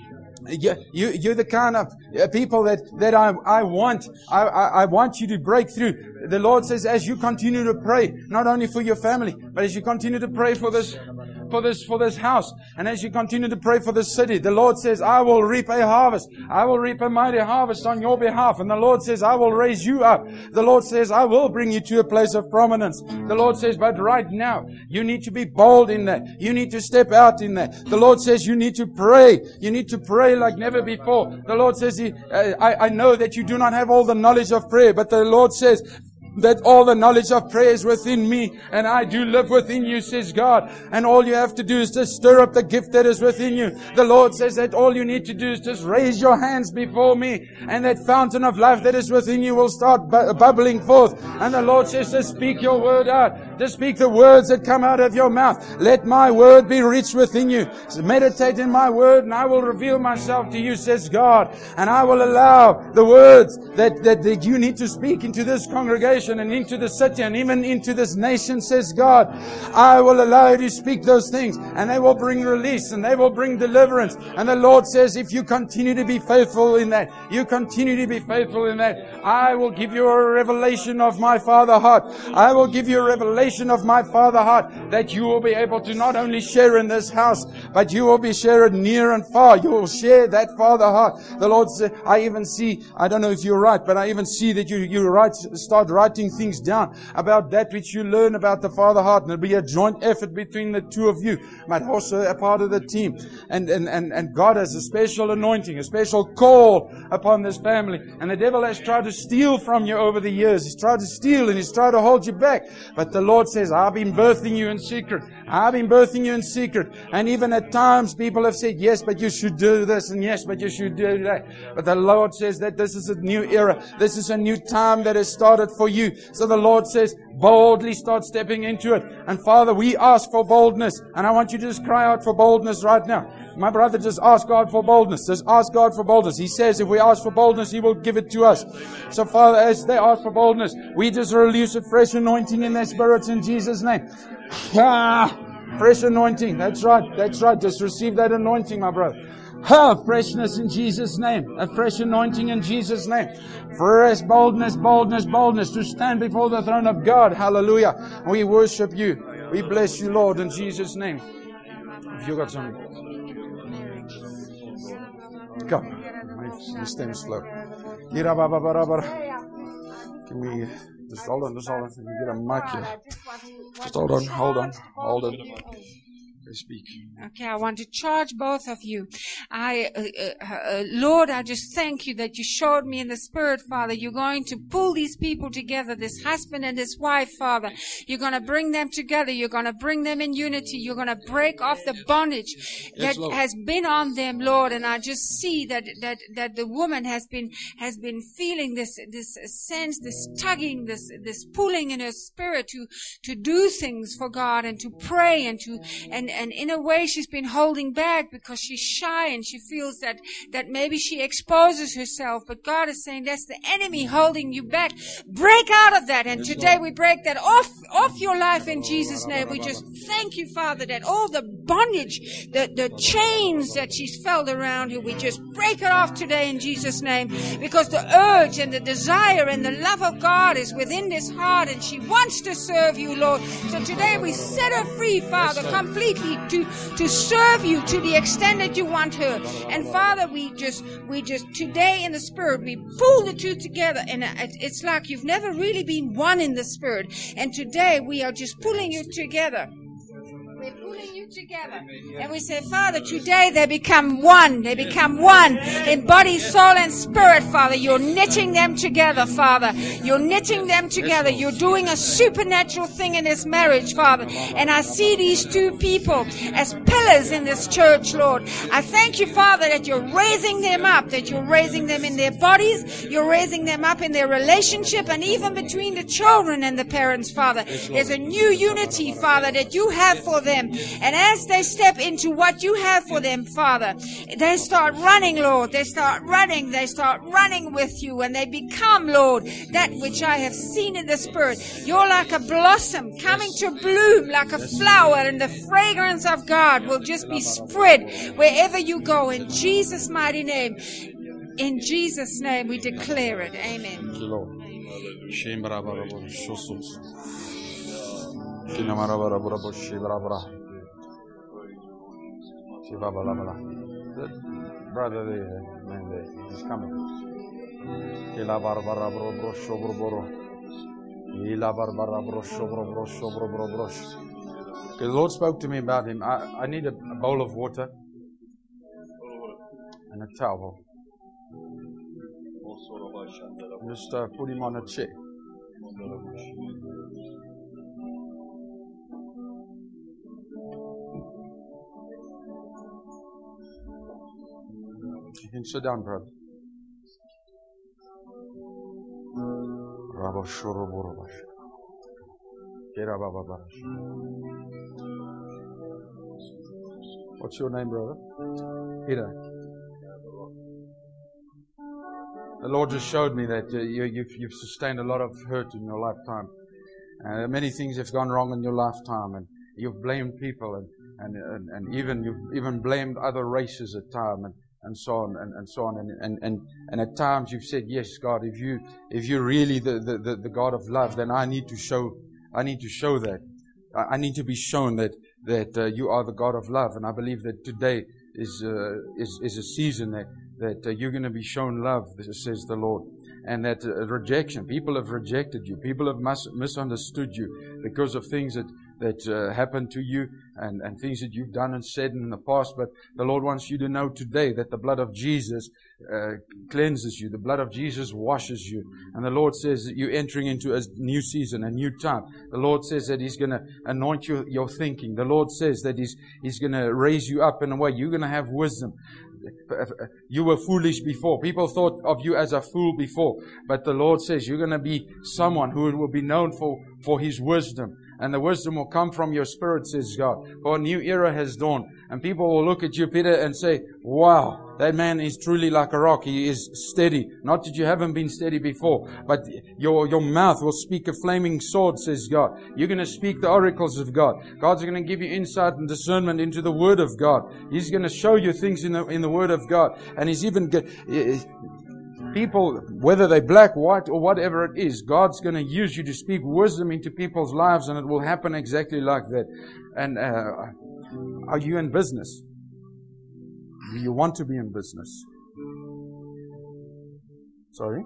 You, you, you're the kind of people that, that I, I want. I, I, I want you to break through. The Lord says, as you continue to pray, not only for your family, but as you continue to pray for this, for this, for this house, and as you continue to pray for this city, the Lord says, I will reap a harvest. I will reap a mighty harvest on your behalf. And the Lord says, I will raise you up. The Lord says, I will bring you to a place of prominence. The Lord says, but right now, you need to be bold in that. You need to step out in that. The Lord says, you need to pray. You need to pray like never before. The Lord says, I, I know that you do not have all the knowledge of prayer, but the Lord says, that all the knowledge of prayer is within me, and I do live within you, says God. And all you have to do is just stir up the gift that is within you. The Lord says that all you need to do is just raise your hands before me, and that fountain of life that is within you will start bu- bubbling forth. And the Lord says, just speak your word out. Just speak the words that come out of your mouth. Let my word be rich within you. So meditate in my word, and I will reveal myself to you, says God. And I will allow the words that, that, that you need to speak into this congregation and into the city and even into this nation, says God. I will allow you to speak those things, and they will bring release, and they will bring deliverance. And the Lord says, if you continue to be faithful in that, you continue to be faithful in that, I will give you a revelation of my Father heart. I will give you a revelation of my Father heart, that you will be able to not only share in this house, but you will be shared near and far. You will share that Father heart. The Lord said, I even see, I don't know if you're right, but I even see that you, you write, start writing things down about that which you learn about the Father heart. And it'll be a joint effort between the two of you, but also a part of the team. And, and, and, and God has a special anointing, a special call upon this family. And the devil has tried to steal from you over the years. He's tried to steal and he's tried to hold you back. But the Lord says, I've been birthing you in secret. I've been birthing you in secret. And even at times people have said, yes, but you should do this, and yes, but you should do that. But the Lord says that this is a new era. This is a new time that has started for you. So the Lord says, boldly start stepping into it. And Father, we ask for boldness. And I want you to just cry out for boldness right now. My brother, just ask God for boldness. Just ask God for boldness. He says if we ask for boldness, He will give it to us. So Father, as they ask for boldness, we just release a fresh anointing in their spirits in Jesus' name. Ah, fresh anointing. That's right. That's right. Just receive that anointing, my brother. Ha, freshness in Jesus' name. A fresh anointing in Jesus' name. Fresh boldness, boldness, boldness to stand before the throne of God. Hallelujah. We worship you. We bless you, Lord, in Jesus' name. If you got some, come. My stem's slow. Can we just hold on, just hold on. Can we get a mic here? Just hold on, hold on, hold on. Speak. Okay, I want to charge both of you. I, uh, uh, uh, Lord, I just thank you that you showed me in the Spirit, Father. You're going to pull these people together, this husband and this wife, Father. You're going to bring them together. You're going to bring them in unity. You're going to break off the bondage Yes, that Lord. has been on them, Lord. And I just see that that that the woman has been has been feeling this this sense, this tugging, this this pulling in her spirit to to do things for God and to pray and to and. And in a way, she's been holding back because she's shy and she feels that, that maybe she exposes herself. But God is saying that's the enemy holding you back. Break out of that. And today we break that off, off your life in Jesus' name. We just thank you, Father, that all the bondage, the, the chains that she's felt around her, we just break it off today in Jesus' name. Because the urge and the desire and the love of God is within this heart and she wants to serve you, Lord. So today we set her free, Father, completely. To, to serve you to the extent that you want her. And Father, we just, we just, today in the Spirit, we pull the two together. And it's like you've never really been one in the Spirit. And today we are just pulling you together. We're pulling you together. And we say, Father, today they become one. They become one in body, soul, and spirit, Father. You're knitting them together, Father. You're knitting them together. You're doing a supernatural thing in this marriage, Father. And I see these two people as pillars in this church, Lord. I thank you, Father, that you're raising them up, that you're raising them in their bodies. You're raising them up in their relationship and even between the children and the parents, Father. There's a new unity, Father, that you have for them. And as they step into what you have for them, Father, they start running, Lord. They start running. They start running with you. And they become, Lord, that which I have seen in the Spirit. You're like a blossom coming to bloom like a flower. And the fragrance of God will just be spread wherever you go. In Jesus' mighty name. In Jesus' name we declare it. Amen. Thank you, Lord. Brother there, man there, he's coming. The Lord spoke to me about him. I, I need a, a bowl of water and a towel. Just uh, put him on a chair. You can sit down, brother. What's your name, brother? Peter. The Lord just showed me that uh, you, you've, you've sustained a lot of hurt in your lifetime. Uh, many things have gone wrong in your lifetime, and you've blamed people, and, and, and, and even you've even blamed other races at times, and, and so on, and, and so on. And, and, and, and at times you've said, yes, God, if you if you're really the, the, the, the God of love, then I need to show I need to show that. I, I need to be shown that that uh, you are the God of love. And I believe that today is uh, is is a season that that uh, you're going to be shown love, says the Lord. And that uh, rejection, people have rejected you, people have mis- misunderstood you because of things that that uh, happened to you, and, and things that you've done and said in the past. But the Lord wants you to know today that the blood of Jesus uh, cleanses you. The blood of Jesus washes you. And the Lord says that you're entering into a new season, a new time. The Lord says that He's going to anoint your, your thinking. The Lord says that He's, He's going to raise you up in a way. You're going to have wisdom. You were foolish before. People thought of you as a fool before. But the Lord says you're going to be someone who will be known for, for His wisdom. And the wisdom will come from your spirit, says God. For a new era has dawned. And people will look at you, Peter, and say, wow, that man is truly like a rock. He is steady. Not that you haven't been steady before, but your, your mouth will speak a flaming sword, says God. You're going to speak the oracles of God. God's going to give you insight and discernment into the Word of God. He's going to show you things in the, in the Word of God. And He's even get, people, whether they're black, white, or whatever it is, God's going to use you to speak wisdom into people's lives, and it will happen exactly like that. And uh, are you in business? Do you want to be in business? Sorry?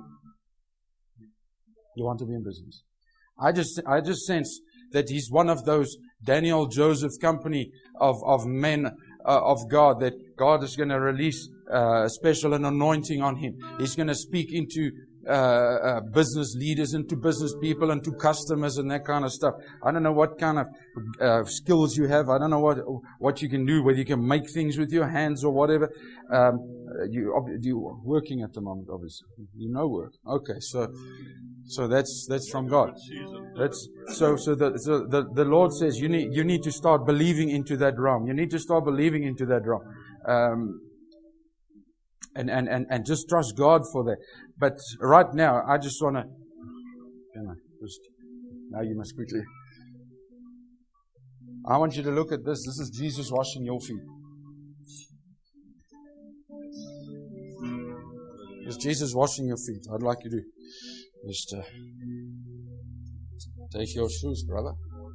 You want to be in business? I just, I just sense that he's one of those Daniel Joseph company of, of men uh, of God, that God is going to release uh, a special anointing on him. He's going to speak into uh, uh, business leaders, into business people, and to customers and that kind of stuff. I don't know what kind of uh, skills you have. I don't know what what you can do, whether you can make things with your hands or whatever. Um, you you working at the moment, obviously. You know work. Okay, so so that's that's from God. That's so so the so the, the Lord says you need you need to start believing into that realm. You need to start believing into that realm. Um, And, and, and, and just trust God for that. But right now, I just want to, you know, just, now you must quickly. I want you to look at this. This is Jesus washing your feet. It's Jesus washing your feet. I'd like you to just uh, take your shoes, brother.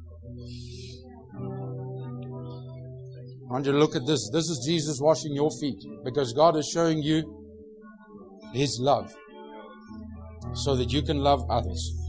I want you to look at this. This is Jesus washing your feet, because God is showing you His love so that you can love others.